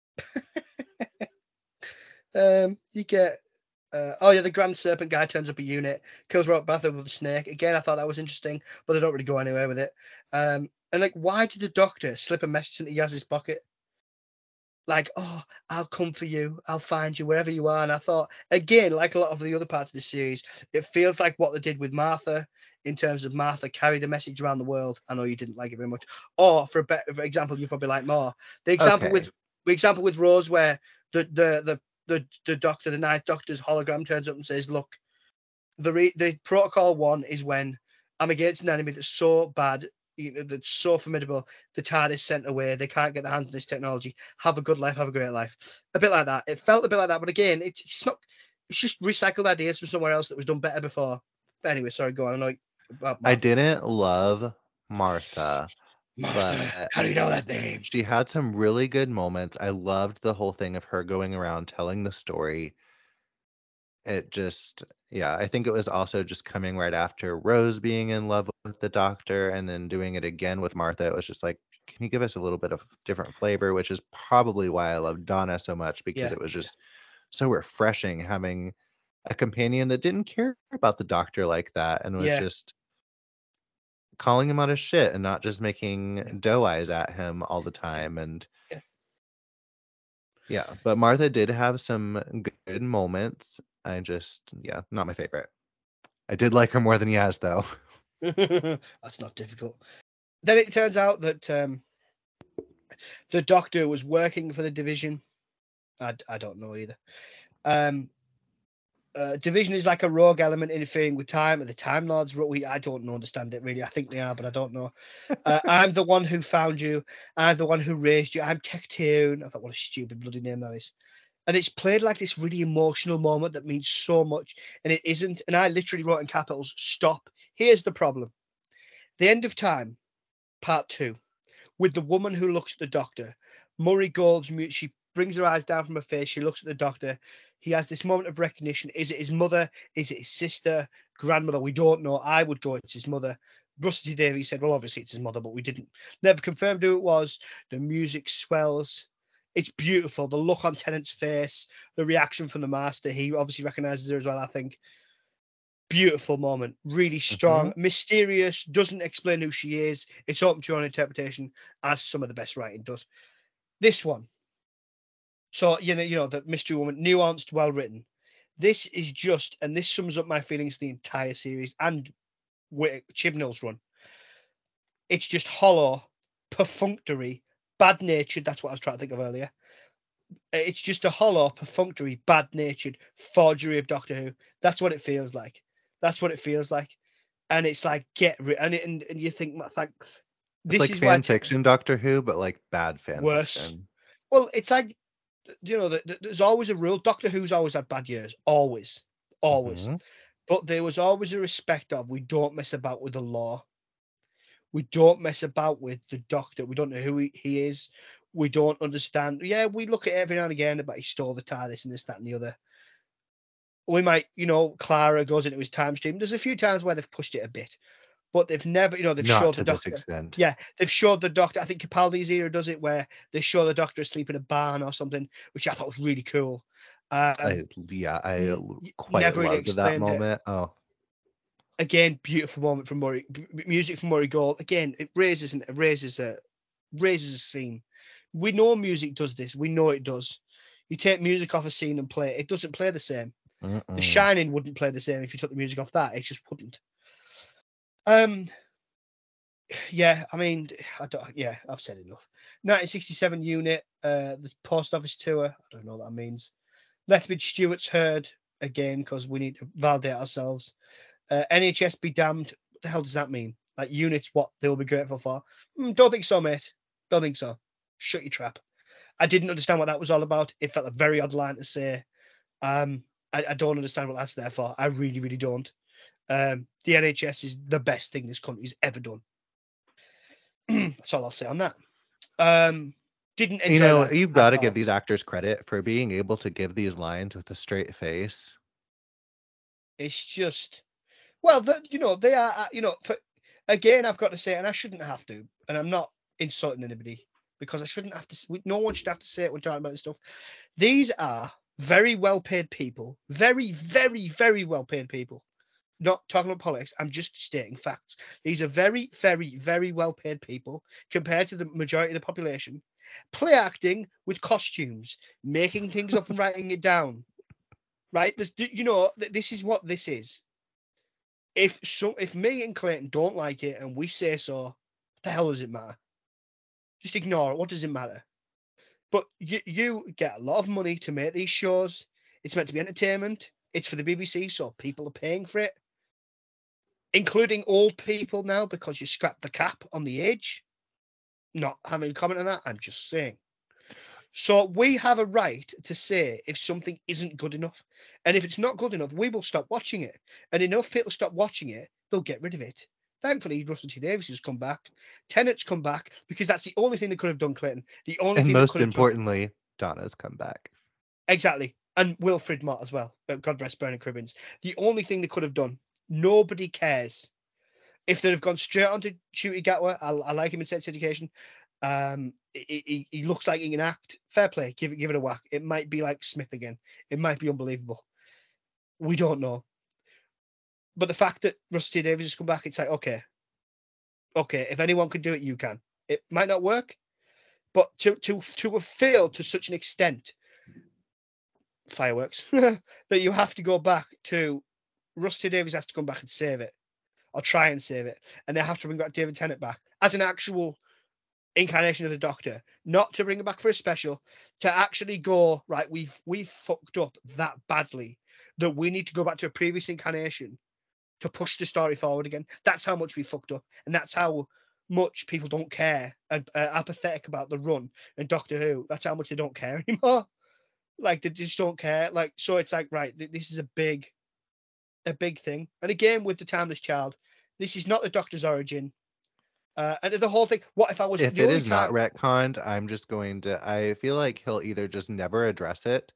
um, you get. Uh, oh yeah, the Grand Serpent guy turns up a unit, kills Robert Bathurst with a snake. Again, I thought that was interesting, but they don't really go anywhere with it. Um, and like, why did the Doctor slip a message into Yaz's pocket? Like, oh, I'll come for you. I'll find you wherever you are. And I thought, again, like a lot of the other parts of the series, it feels like what they did with Martha in terms of Martha carried a message around the world. I know you didn't like it very much. Or for a better for example, you probably like more. The example Okay. with the example with Rose, where the the the the, the Doctor, the Ninth Doctor's hologram turns up and says, "Look, the re- the protocol one is when I'm against an enemy that's so bad." You know, that's so formidable. The TARDIS sent away. They can't get their hands on this technology. Have a good life. Have a great life. A bit like that. It felt a bit like that, but again, it's, it's not. It's just recycled ideas from somewhere else that was done better before. But anyway, sorry. Go on. I know about I Martha. didn't love Martha, Martha. but How do you know that name? she had some really good moments. I loved the whole thing of her going around telling the story. It just, yeah, I think it was also just coming right after Rose being in love with the Doctor and then doing it again with Martha. It was just like, can you give us a little bit of different flavor? Which is probably why I love Donna so much, because Yeah. it was just so refreshing having a companion that didn't care about the Doctor like that and was Yeah. just calling him out of shit and not just making Yeah. doe eyes at him all the time. And Yeah. yeah, but Martha did have some good moments. I just, yeah, not my favorite. I did like her more than Yaz, though. That's not difficult. Then it turns out that um, the Doctor was working for the division. I, I don't know either. Um, uh, division is like a rogue element interfering with time, and the Time Lords. We I don't understand it really. I think they are, but I don't know. Uh, I'm the one who found you. I'm the one who raised you. I'm Tecteun. I thought, what a stupid bloody name that is. And it's played like this really emotional moment that means so much, and it isn't. And I literally wrote in capitals, "Stop." Here's the problem: the end of time, part two, with the woman who looks at the Doctor. Murray Gold's mute. She brings her eyes down from her face. She looks at the Doctor. He has this moment of recognition. Is it his mother? Is it his sister? Grandmother? We don't know. I would go, it's his mother. Russell T Davies said, well, obviously it's his mother, but we didn't never confirmed who it was. The music swells. It's beautiful. The look on Tennant's face, the reaction from the Master. He obviously recognizes her as well, I think. Beautiful moment, really strong, Mhm. mysterious, doesn't explain who she is. It's open to your own interpretation, as some of the best writing does. This one, so you know, you know, the mystery woman, nuanced, well written. This is just, and this sums up my feelings the entire series and Whit- Chibnall's run. It's just hollow, perfunctory, bad natured. That's what I was trying to think of earlier. It's just a hollow, perfunctory, bad natured forgery of Doctor Who. That's what it feels like. That's what it feels like. And it's like, get rid, and, it, and and you think, like, It's this like is why fan t- fiction Doctor Who, but like bad fan worse. fiction. Well, it's like, you know, th- th- there's always a rule. Doctor Who's always had bad years, always, always. Mhm. But there was always a respect of we don't mess about with the law. We don't mess about with the Doctor. We don't know who he, he is. We don't understand. Yeah, we look at it every now and again about he stole the TARDIS and this, that, and the other. We might, you know, Clara goes into his time stream. There's a few times where they've pushed it a bit, but they've never, you know, they've Not showed to the this Doctor. extent. Yeah, they've showed the Doctor. I think Capaldi's era does it, where they show the Doctor asleep in a barn or something, which I thought was really cool. Um, I, yeah, I n- l- y- quite never really loved that explained it. moment. Oh, Again, beautiful moment from Murray. b- b- Music from Murray Gold. Again, it raises and raises a raises a scene. We know music does this. We know it does. You take music off a scene and play it, it doesn't play the same. The mm-mm. Shining wouldn't play the same if you took the music off that. It just wouldn't. Um, yeah, I mean, I don't. Yeah, I've said enough. nineteen sixty-seven unit, uh, the post office tour. I don't know what that means. Lethbridge Stewart's heard again because we need to validate ourselves. Uh, N H S be damned. What the hell does that mean? Like units, what they will be grateful for? Mm, don't think so, mate. Don't think so. Shut your trap. I didn't understand what that was all about. It felt a very odd line to say. Um, I, I don't understand what that's there for. I really, really don't. Um, the N H S is the best thing this country's ever done. That's all I'll say on that. Um, didn't enjoy You know, that you've at got to all. give these actors credit for being able to give these lines with a straight face. It's just, well, the, you know, they are, uh, you know, for, again, I've got to say, and I shouldn't have to, and I'm not insulting anybody because I shouldn't have to, s- we- no one should have to say it when talking about this stuff. These are very well paid people, very, very, very well paid people. Not talking about politics, I'm just stating facts. These are very, very, very well paid people compared to the majority of the population. Play acting with costumes, making things up and writing it down. Right? This, you know, th- this is what this is. If so, if me and Clayton don't like it and we say so, what the hell does it matter? Just ignore it. What does it matter? But you, you get a lot of money to make these shows. It's meant to be entertainment. It's for the B B C, so people are paying for it, including old people now because you scrapped the cap on the age. Not having a comment on that. I'm just saying. So we have a right to say if something isn't good enough. And if it's not good enough, we will stop watching it. And enough people stop watching it, they'll get rid of it. Thankfully, Russell T Davies has come back. Tennant's come back because that's the only thing they could have done, Clayton. The only And thing that most could have done. importantly, Donna's come back. Exactly. And Wilfred Mott as well. God rest Bernard Cribbins. The only thing they could have done. Nobody cares. If they'd have gone straight on to Ncuti Gatwa, I, I like him in Sex Education. Um, he, he, he looks like he can act. Fair play. Give it, give it a whack. It might be like Smith again. It might be unbelievable. We don't know. But the fact that Rusty Davies has come back, it's like, okay, okay, if anyone can do it, you can. It might not work, but to to to have failed to such an extent, fireworks, that you have to go back to Rusty Davies has to come back and save it, or try and save it, and they have to bring back David Tennant back as an actual incarnation of the Doctor, not to bring it back for a special, to actually go, right, we've we've fucked up that badly that we need to go back to a previous incarnation to push the story forward again. That's how much we fucked up, and that's how much people don't care and uh, apathetic about the run and Doctor Who. That's how much they don't care anymore. Like they just don't care. Like so, it's like right, th- this is a big, a big thing. And again, with the Timeless Child, this is not the Doctor's origin. Uh, and the whole thing. What if I was If the it only is not time? retconned, I'm just going to. I feel like he'll either just never address it,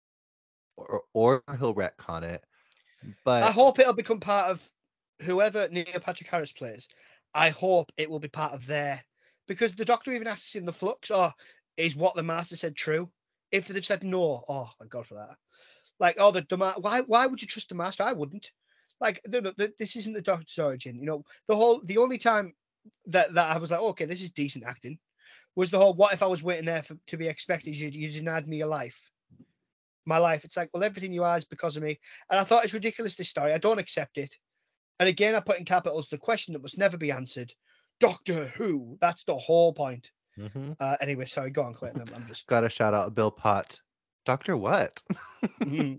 or or he'll retcon it. I But hope it'll become part of whoever Neil Patrick Harris plays. I hope it will be part of their because the Doctor even asks in the flux, "Oh, is what the Master said true?" If they've said no, oh, thank God for that. Like, oh, the, the why why would you trust the Master? I wouldn't. Like, no, no, this isn't the Doctor's origin. You know, the whole the only time that that I was like, okay, this is decent acting, was the whole what if I was waiting there for, to be expected? You you denied me a life. My life. It's like, well, everything you are is because of me. And I thought it's ridiculous, this story. I don't accept it. And again, I put in capitals the question that must never be answered. Doctor Who. That's the whole point. mhm. Uh, anyway, sorry, go on, Clayton. I'm, I'm just. Gotta shout out Bill Potts. Doctor what? Mhm.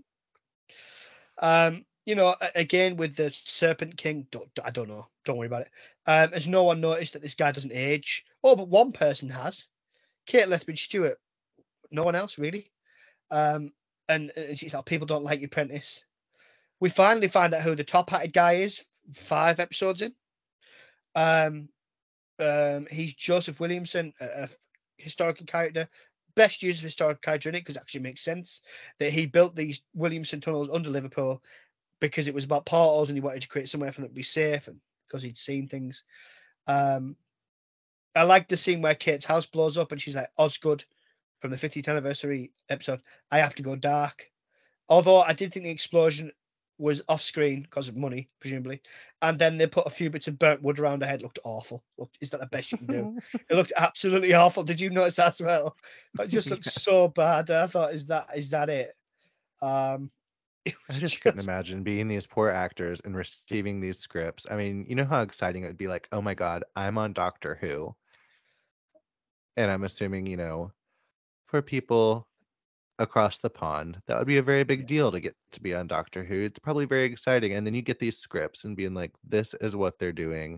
Um, you know, again with the Serpent King, don't, I don't know. Don't worry about it. Um, has no one noticed that this guy doesn't age? Oh, but one person has. Kate Lethbridge Stewart. No one else really. Um, and, and she's like, people don't like your apprentice. We finally find out who the top hatted guy is five episodes in. Um, Um, he's Joseph Williamson, a, a historical character. Best use of historical character in it because it actually makes sense that he built these Williamson tunnels under Liverpool because it was about portals and he wanted to create somewhere for them to be safe and because he'd seen things. Um, I like the scene where Kate's house blows up and she's like, Osgood from the fiftieth anniversary episode, I have to go dark. Although I did think the explosion was off screen because of money, presumably. And then they put a few bits of burnt wood around her head. Looked awful. Looked, is that the best you can do? It looked absolutely awful. Did you notice that as well? It just looked Yes. so bad. I thought, is that is that it? Um, it I was just just, couldn't imagine being these poor actors and receiving these scripts. I mean, you know how exciting it would be like, oh my God, I'm on Doctor Who. And I'm assuming, you know, for people across the pond, that would be a very big yeah, deal to get to be on Doctor Who. It's probably very exciting. And then you get these scripts and being like, this is what they're doing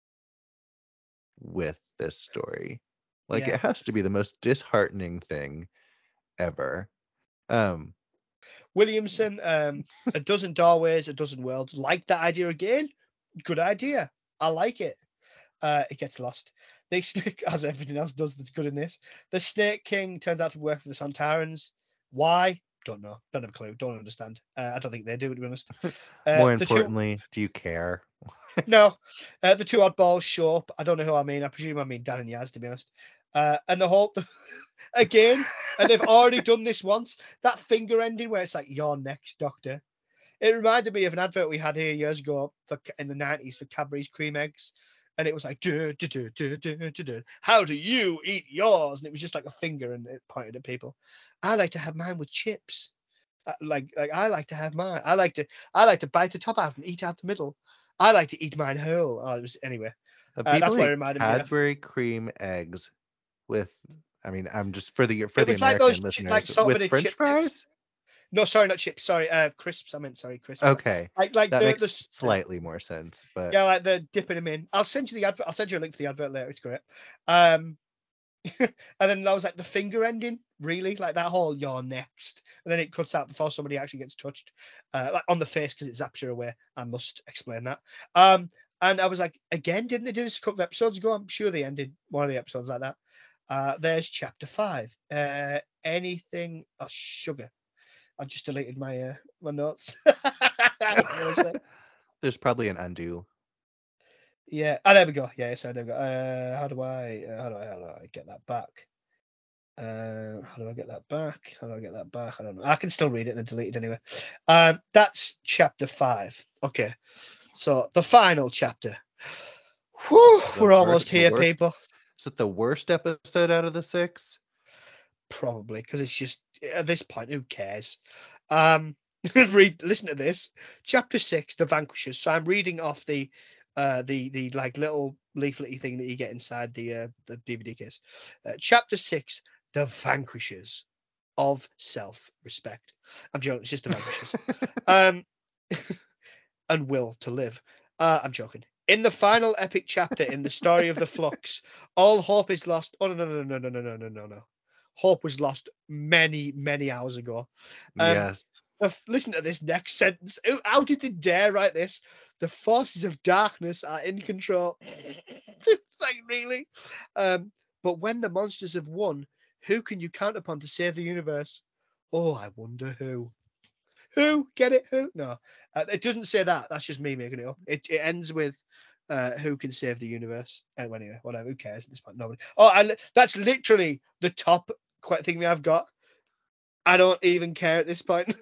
with this story. Like, yeah. it has to be the most disheartening thing ever. Um, Williamson, um, a dozen doorways, a dozen worlds. Like that idea again. Good idea. I like it. Uh, it gets lost. They stick, as everything else does that's good in this. The Snake King turns out to work for the Sontarans. Why? Don't know. Don't have a clue. Don't understand. Uh, I don't think they do, to be honest. Uh, more the two, importantly, do you care? no, uh, the two oddballs show up. I don't know who I mean. I presume I mean Dan and Yaz, to be honest. Uh, and the whole, again, and they've already done this once. That finger ending where it's like, you're next, Doctor. It reminded me of an advert we had here years ago for in the nineties for Cadbury's cream eggs. And it was like, duh, duh, duh, duh, duh, duh, duh. How do you eat yours? And it was just like a finger and it pointed at people. I like to have mine with chips. Uh, Like, like I like to have mine. I like to, I like to bite the top out and eat out the middle. I like to eat mine whole. Oh, it was anyway. Uh, Uh, people that's what it eat reminded me of. Cadbury cream eggs with, I mean, I'm just for the for It the was like those, American chi- like listeners sort of with a French chip chips. fries. No, sorry, not chips. Sorry, uh, crisps. I meant sorry, crisps. Okay, Like, like that the makes the, the slightly more sense. But yeah, like the dipping them in. I'll send you the advert. I'll send you a link for the advert later. It's great. Um, and then that was like the finger ending, really, like that whole "you're next," and then it cuts out before somebody actually gets touched, uh, like on the face because it zaps you away. I must explain that. Um, and I was like, again, didn't they do this a couple of episodes ago? I'm sure they ended one of the episodes like that. Uh, there's chapter five. Uh, anything? Oh, sugar. I've just deleted my uh, my notes. I was gonna say. there's probably an undo. Yeah. Oh, there we go. Yeah. So there we go. Uh, how do I? Uh, how do I? How do I get that back? Uh, how do I get that back? How do I get that back? I don't know. I can still read it and then delete it anyway. Um, that's chapter five. Okay. So the final chapter. Whew, The we're worst, almost the here, worst. people. Is it the worst episode out of the six? Probably because it's just at this point, who cares? Um, read. Listen to this. Chapter six, the Vanquishers. So I'm reading off the, uh, the the like little leaflety thing that you get inside the uh, the D V D case. Uh, chapter six, the Vanquishers of self-respect. I'm joking. It's just the Vanquishers. um, and will to live. Uh, I'm joking. In the final epic chapter in the story of the Flux, all hope is lost. Oh no no no no no no no no no no. Hope was lost many many hours ago. Um, Yes. the- listen to this next sentence. How, how did they dare write this? The forces of darkness are in control. Like really? Um, but when the monsters have won, who can you count upon to save the universe? Oh, I wonder who. Who? Get it? Who? No, uh, it doesn't say that. That's just me making it up. It, it ends with uh, who can save the universe. Uh, well, anyway, whatever. Who cares? This point, nobody. Oh, I, li- that's literally the top quite thing I've got. I don't even care at this point.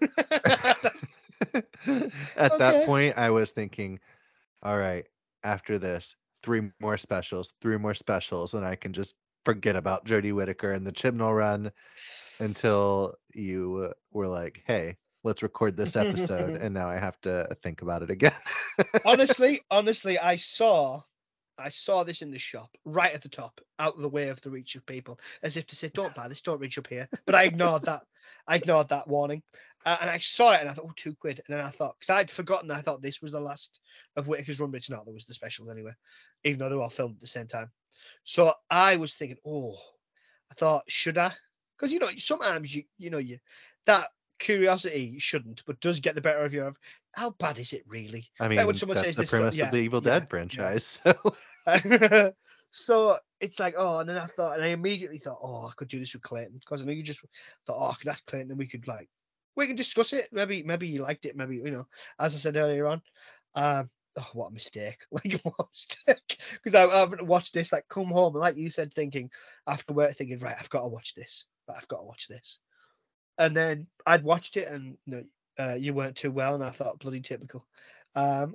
At that Okay. point, I was thinking, all right, after this, three more specials, three more specials, and I can just forget about Jodie Whittaker and the Chibnall Run until you were like, hey, let's record this episode. And now I have to think about it again. honestly, honestly, I saw, I saw this in the shop, right at the top, out of the way of the reach of people, as if to say, "Don't buy this, don't reach up here." But I ignored that. I ignored that warning, uh, and I saw it, and I thought, "Oh, two quid." And then I thought, because I'd forgotten, I thought this was the last of Whitaker's run, but it's not. There was the specials anyway, even though they were all filmed at the same time. So I was thinking, oh, I thought, should I? Because you know, sometimes you, you know, you that curiosity shouldn't, but does get the better of you. Of how bad is it really? I Like when mean, someone that's says the this, film, premise of yeah, the Evil yeah, Dead yeah. franchise. So So it's like, oh, and then I thought, and I immediately thought, oh, I could do this with Clayton because I know you just thought, oh, I could ask Clayton and we could like, we can discuss it. Maybe, maybe you liked it. Maybe you know, as I said earlier on, um, oh, what a mistake! Like what a mistake! Because I, I haven't watched this. Like come home, and like you said, thinking after work, thinking, right, I've got to watch this. Right, I've got to watch this. And then I'd watched it, and you know, uh, you weren't too well, and I thought, bloody typical. Um,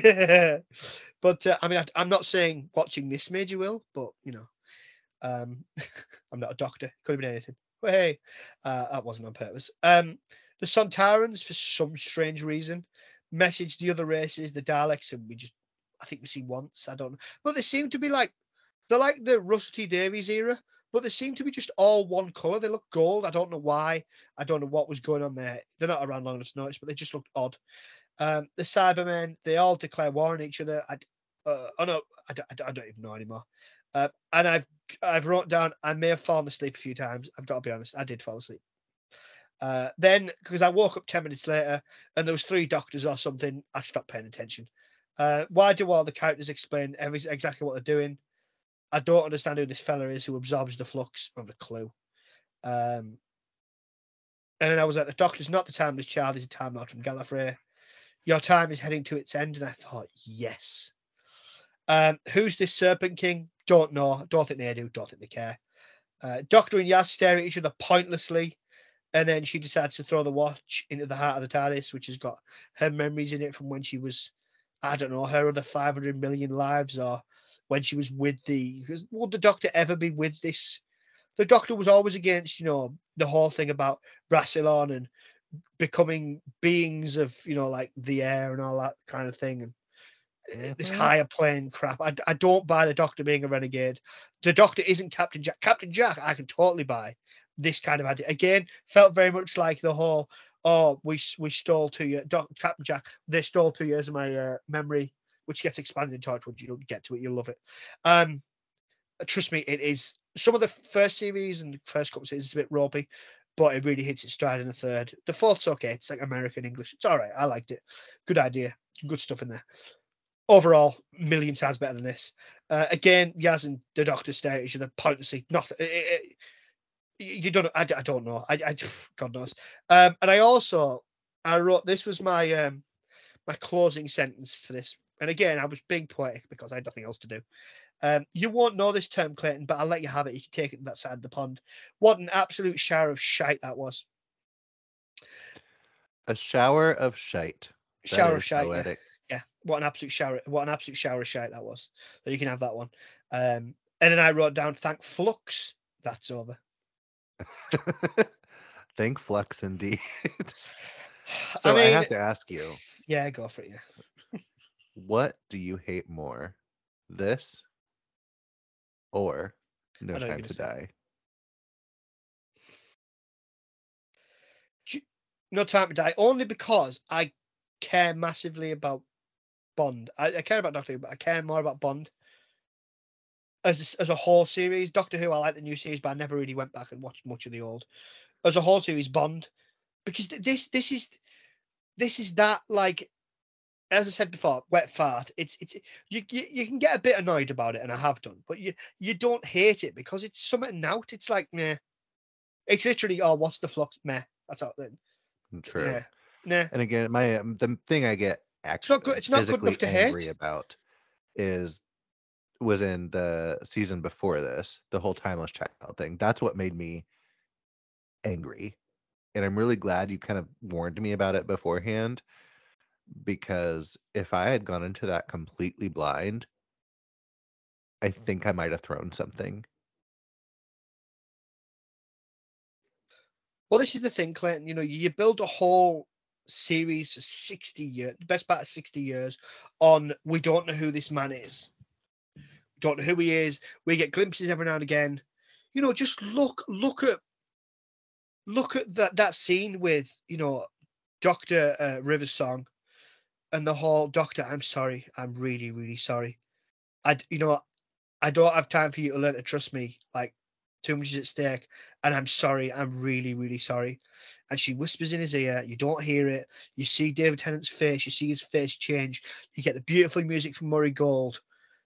but uh, I mean, I, I'm not saying watching this made you ill, but you know, um, I'm not a doctor. Could have been anything. But hey, uh, that wasn't on purpose. Um, the Sontarans, for some strange reason, messaged the other races, the Daleks, and we just, I think we see once. I don't know, but they seem to be like they're like the Rusty Davies era, but they seem to be just all one color. They look gold. I don't know why. I don't know what was going on there. They're not around long enough to notice, but they just looked odd. Um, the Cybermen, they all declare war on each other. I, uh, oh no, I, don't- I, don't- I don't even know anymore. Uh, and I've I've wrote down. I may have fallen asleep a few times. I've got to be honest. I did fall asleep. Uh, then because I woke up ten minutes later and there was three doctors or something, I stopped paying attention. Uh, why do all the characters explain every exactly what they're doing? I don't understand who this fella is who absorbs the flux. I have a clue. Um, and then I was like, the doctor's not the timeless child. He's a time lord from Gallifrey. Your time is heading to its end. And I thought, yes. Um, who's this Serpent King? Don't know. Don't think they do. Don't think they care. Uh, Doctor and Yaz stare at each other pointlessly. And then she decides to throw the watch into the heart of the TARDIS, which has got her memories in it from when she was, I don't know, her other five hundred million lives, or when she was with the. Because would the Doctor ever be with this? The Doctor was always against, you know, the whole thing about Rassilon and becoming beings of, you know, like the air and all that kind of thing. And this Mhm. higher plane crap. I, I don't buy the Doctor being a renegade. The Doctor isn't Captain Jack. Captain Jack, I can totally buy this kind of idea. Again, felt very much like the whole, oh, we we stole two years. Doc, Captain Jack, they stole two years of my uh, memory, which gets expanded in Torchwood. You'll get to it. You'll love it. Um, trust me, it is. Some of the first series and first couple of seasons is a bit ropey, but it really hits its stride in the third. The fourth's okay. It's like American English. It's all right. I liked it. Good idea. Good stuff in there. Overall, million times better than this. Uh, again, Yaz and the Doctor stare at each other pointlessly. Nothing. It, it, you don't. I, I don't know. I, I God knows. Um, and I also I wrote this was my um my closing sentence for this. And again, I was being poetic because I had nothing else to do. Um, you won't know this term, Clayton, but I'll let you have it. You can take it to that side of the pond. What an absolute shower of shite that was. A shower of shite. That Shower of is shite, yeah. poetic. Yeah. What an absolute shower. What an absolute shower of shite that was. So you can have that one. Um, and then I wrote down, thank Flux. That's over. Thank Flux indeed. I So I mean, have to ask you, yeah, go for it, yeah. what do you hate more? This or I No know what you're Time going to to say. Die? No Time to Die, only because I care massively about Bond. I, I care about Doctor Who, but I care more about Bond as a, as a whole series. Doctor Who, I like the new series, but I never really went back and watched much of the old. As a whole series, Bond, because th- this this is this is that like as I said before, wet fart. It's it's you, you you can get a bit annoyed about it, and I have done, but you you don't hate it because it's something out. It's like meh. It's literally oh, what's the flux? Meh. That's all. True. Yeah, nah. And again, my um, the thing I get It's actually not good. It's not good enough physically to angry hate. about is was in the season before this, the whole timeless child thing. That's what made me angry. And I'm really glad you kind of warned me about it beforehand because if I had gone into that completely blind, I think I might have thrown something. Well, this is the thing, Clayton. You know, you build a whole series for sixty years, the best part of sixty years, on we don't know who this man is. Don't know who he is. We get glimpses every now and again. You know, just look, look at, look at that that scene with you know, Doctor uh, Rivers' song and the whole Doctor. I'm sorry. I'm really, really sorry. I, you know, I don't have time for you to learn to trust me. Like, too much is at stake. And I'm sorry. I'm really, really sorry. And she whispers in his ear. You don't hear it. You see David Tennant's face. You see his face change. You get the beautiful music from Murray Gold.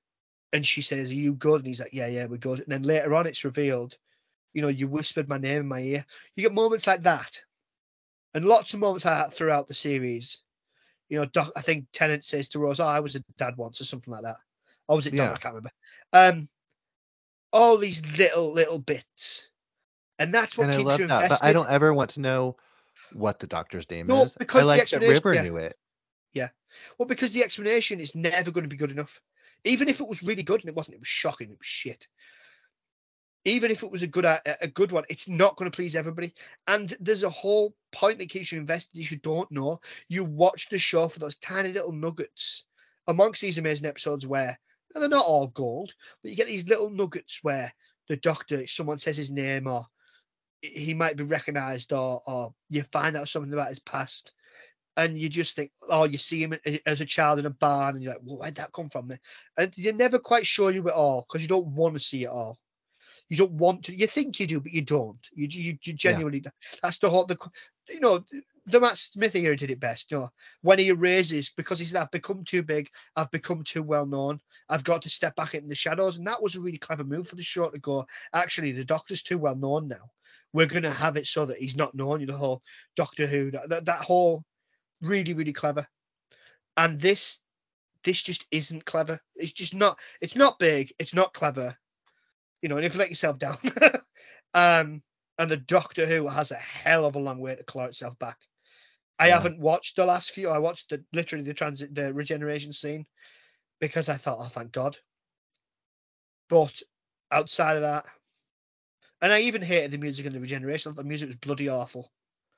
and she says, "Are you good?" And he's like, "Yeah, yeah, we're good." And then later on, it's revealed, you know, you whispered my name in my ear. You get moments like that, and lots of moments like that throughout the series. You know, Doc, I think Tennant says to Rose, "Oh, I was a dad once," or something like that. Or was it Don? Yeah. I can't remember. Um, all these little little bits, and that's what And I keeps love you that, but I invested. don't ever want to know what the doctor's name No, is. I because the like that explanation, River yeah, knew it. yeah. Well, because the explanation is never going to be good enough. Even if it was really good, and it wasn't, it was shocking, it was shit. Even if it was a good a, a good one, it's not going to please everybody. And there's a whole point that keeps you invested. If you don't know, you watch the show for those tiny little nuggets amongst these amazing episodes where and they're not all gold, but you get these little nuggets where the doctor, someone says his name, or he might be recognized, or or you find out something about his past, and you just think, oh, you see him as a child in a barn, and you're like, well, where'd that come from? And you're never quite sure you it all because you don't want to see it all. You don't want to. You think you do, but you don't. You you, you Yeah. genuinely. That's the whole. The you know the Matt Smith here did it best. You know when he erases because he said, "I've become too big. I've become too well known. I've got to step back in the shadows." And that was a really clever move for the show to go. Actually, the Doctor's too well known now. We're going to have it so that he's not known. You know, the whole Doctor Who. That, that, that whole really really clever. And this this just isn't clever. It's just not. It's not big. It's not clever. You know, and if you let yourself down, um, and the Doctor Who has a hell of a long way to claw itself back. I Yeah. haven't watched the last few. I watched the literally the transit, the regeneration scene, because I thought, oh, thank God. But outside of that, and I even hated the music in the regeneration. The music was bloody awful.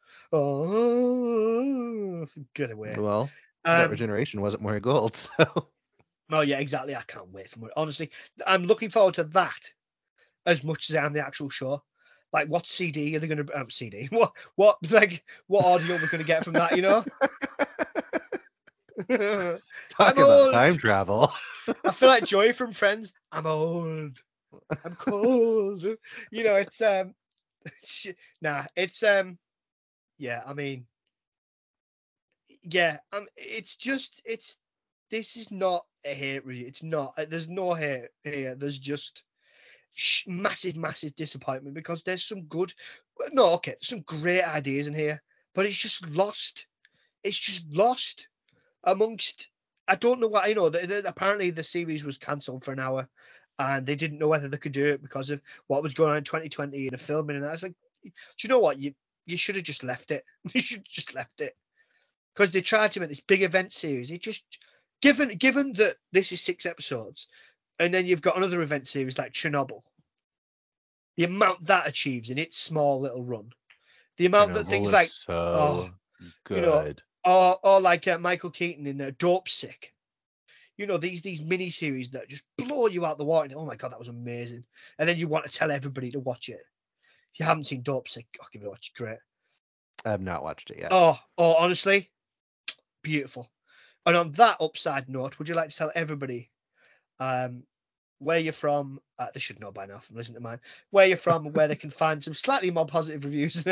Oh, get away. Well, that Um, regeneration wasn't more gold, so oh yeah, exactly. I can't wait for it. Honestly, I'm looking forward to that as much as I am the actual show. Like, what C D are they going to um, C D? What what like what audio we're going to get from that? You know, talk I'm about old. time travel. I feel like Joy from Friends. I'm old. I'm cold. You know, it's um, it's, nah, it's um, yeah. I mean, yeah. Um, it's just it's. This is not a hate review. It's not. uh, There's no hate here. There's just sh- massive, massive disappointment because there's some good, well, no, okay, some great ideas in here, but it's just lost. It's just lost amongst. I don't know what I know. That that apparently the series was cancelled for an hour, and they didn't know whether they could do it because of what was going on in twenty twenty and the filming. And I was like, do you know what? You you should have just left it. You should have just left it because they tried to make this big event series. It just given given that this is six episodes, and then you've got another event series like Chernobyl, the amount that achieves in its small little run, the amount that Chernobyl things was like, oh, so you know, good. or or like uh, Michael Keaton in uh, Dope Sick, you know, these these mini series that just blow you out the water. And, oh my god, that was amazing! And then you want to tell everybody to watch it. If you haven't seen Dope Sick, oh, give it a watch. It's great. I have not watched it yet. Oh, oh, honestly, beautiful. And on that upside note, would you like to tell everybody um, where you're from? Uh, they should know by now from listening to mine. Where you're from and where they can find some slightly more positive reviews.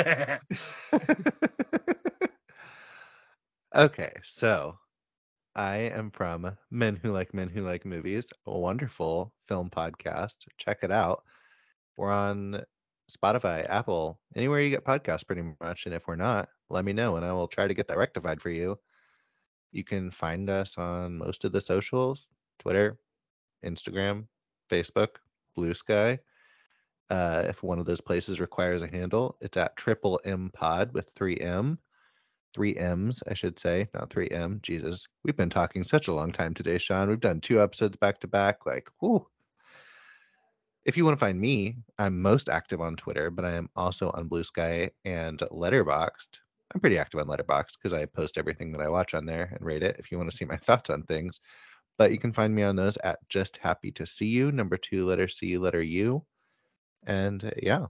Okay, so I am from Men Who Like Men Who Like Movies, a wonderful film podcast. Check it out. We're on Spotify, Apple, anywhere you get podcasts pretty much. And if we're not, let me know and I will try to get that rectified for you. You can find us on most of the socials: Twitter, Instagram, Facebook, Blue Sky. Uh, if one of those places requires a handle, it's at Triple M Pod with three M. Three M's, I should say, not three M. Jesus, we've been talking such a long time today, Sean. We've done two episodes back to back. Like, whoo. If you want to find me, I'm most active on Twitter, but I am also on Blue Sky and Letterboxd. I'm pretty active on Letterboxd because I post everything that I watch on there and rate it if you want to see my thoughts on things. But you can find me on those at Just Happy to See You, number two, letter C, letter U. And uh, yeah.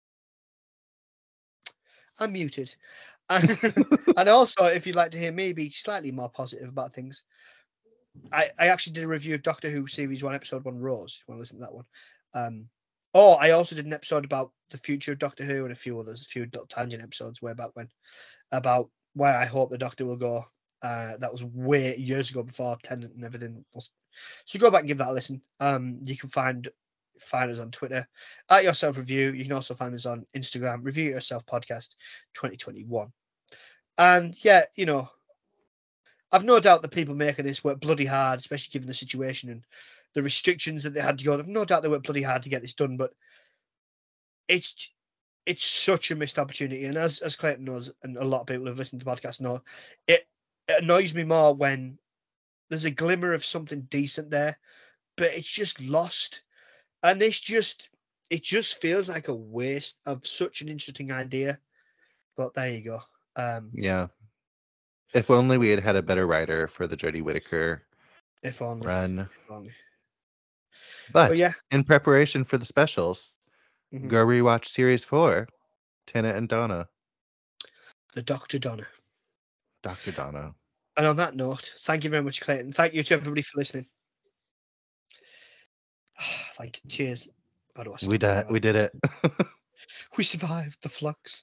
I'm muted. And also, if you'd like to hear me be slightly more positive about things, I, I actually did a review of Doctor Who Series one, Episode one, Rose. If you want to listen to that one. Um, oh, I also did an episode about the future of Doctor Who and a few others, a few little tangent episodes way back when, about where I hope the Doctor will go. Uh, that was way years ago before Tenet and everything. So go back and give that a listen. Um, you can find find us on Twitter at Yourself Review. You can also find us on Instagram, Review Yourself Podcast twenty twenty-one. And yeah, you know, I've no doubt that people making this work bloody hard, especially given the situation and the restrictions that they had to go. I've no doubt they worked bloody hard to get this done, but it's it's such a missed opportunity. And as as Clayton knows, and a lot of people who've listened to the podcast know, it, it annoys me more when there's a glimmer of something decent there, but it's just lost. And this just it just feels like a waste of such an interesting idea. But there you go. Um, yeah. If only we had had a better writer for the Jodie Whittaker if only. run. If only. But, but yeah, in preparation for the specials, mm-hmm. go rewatch series four, Tenet and Donna. The Doctor Donna. Doctor Donna. And on that note, thank you very much, Clayton. Thank you to everybody for listening. Thank you. Cheers. We did. We did it. We survived the flux.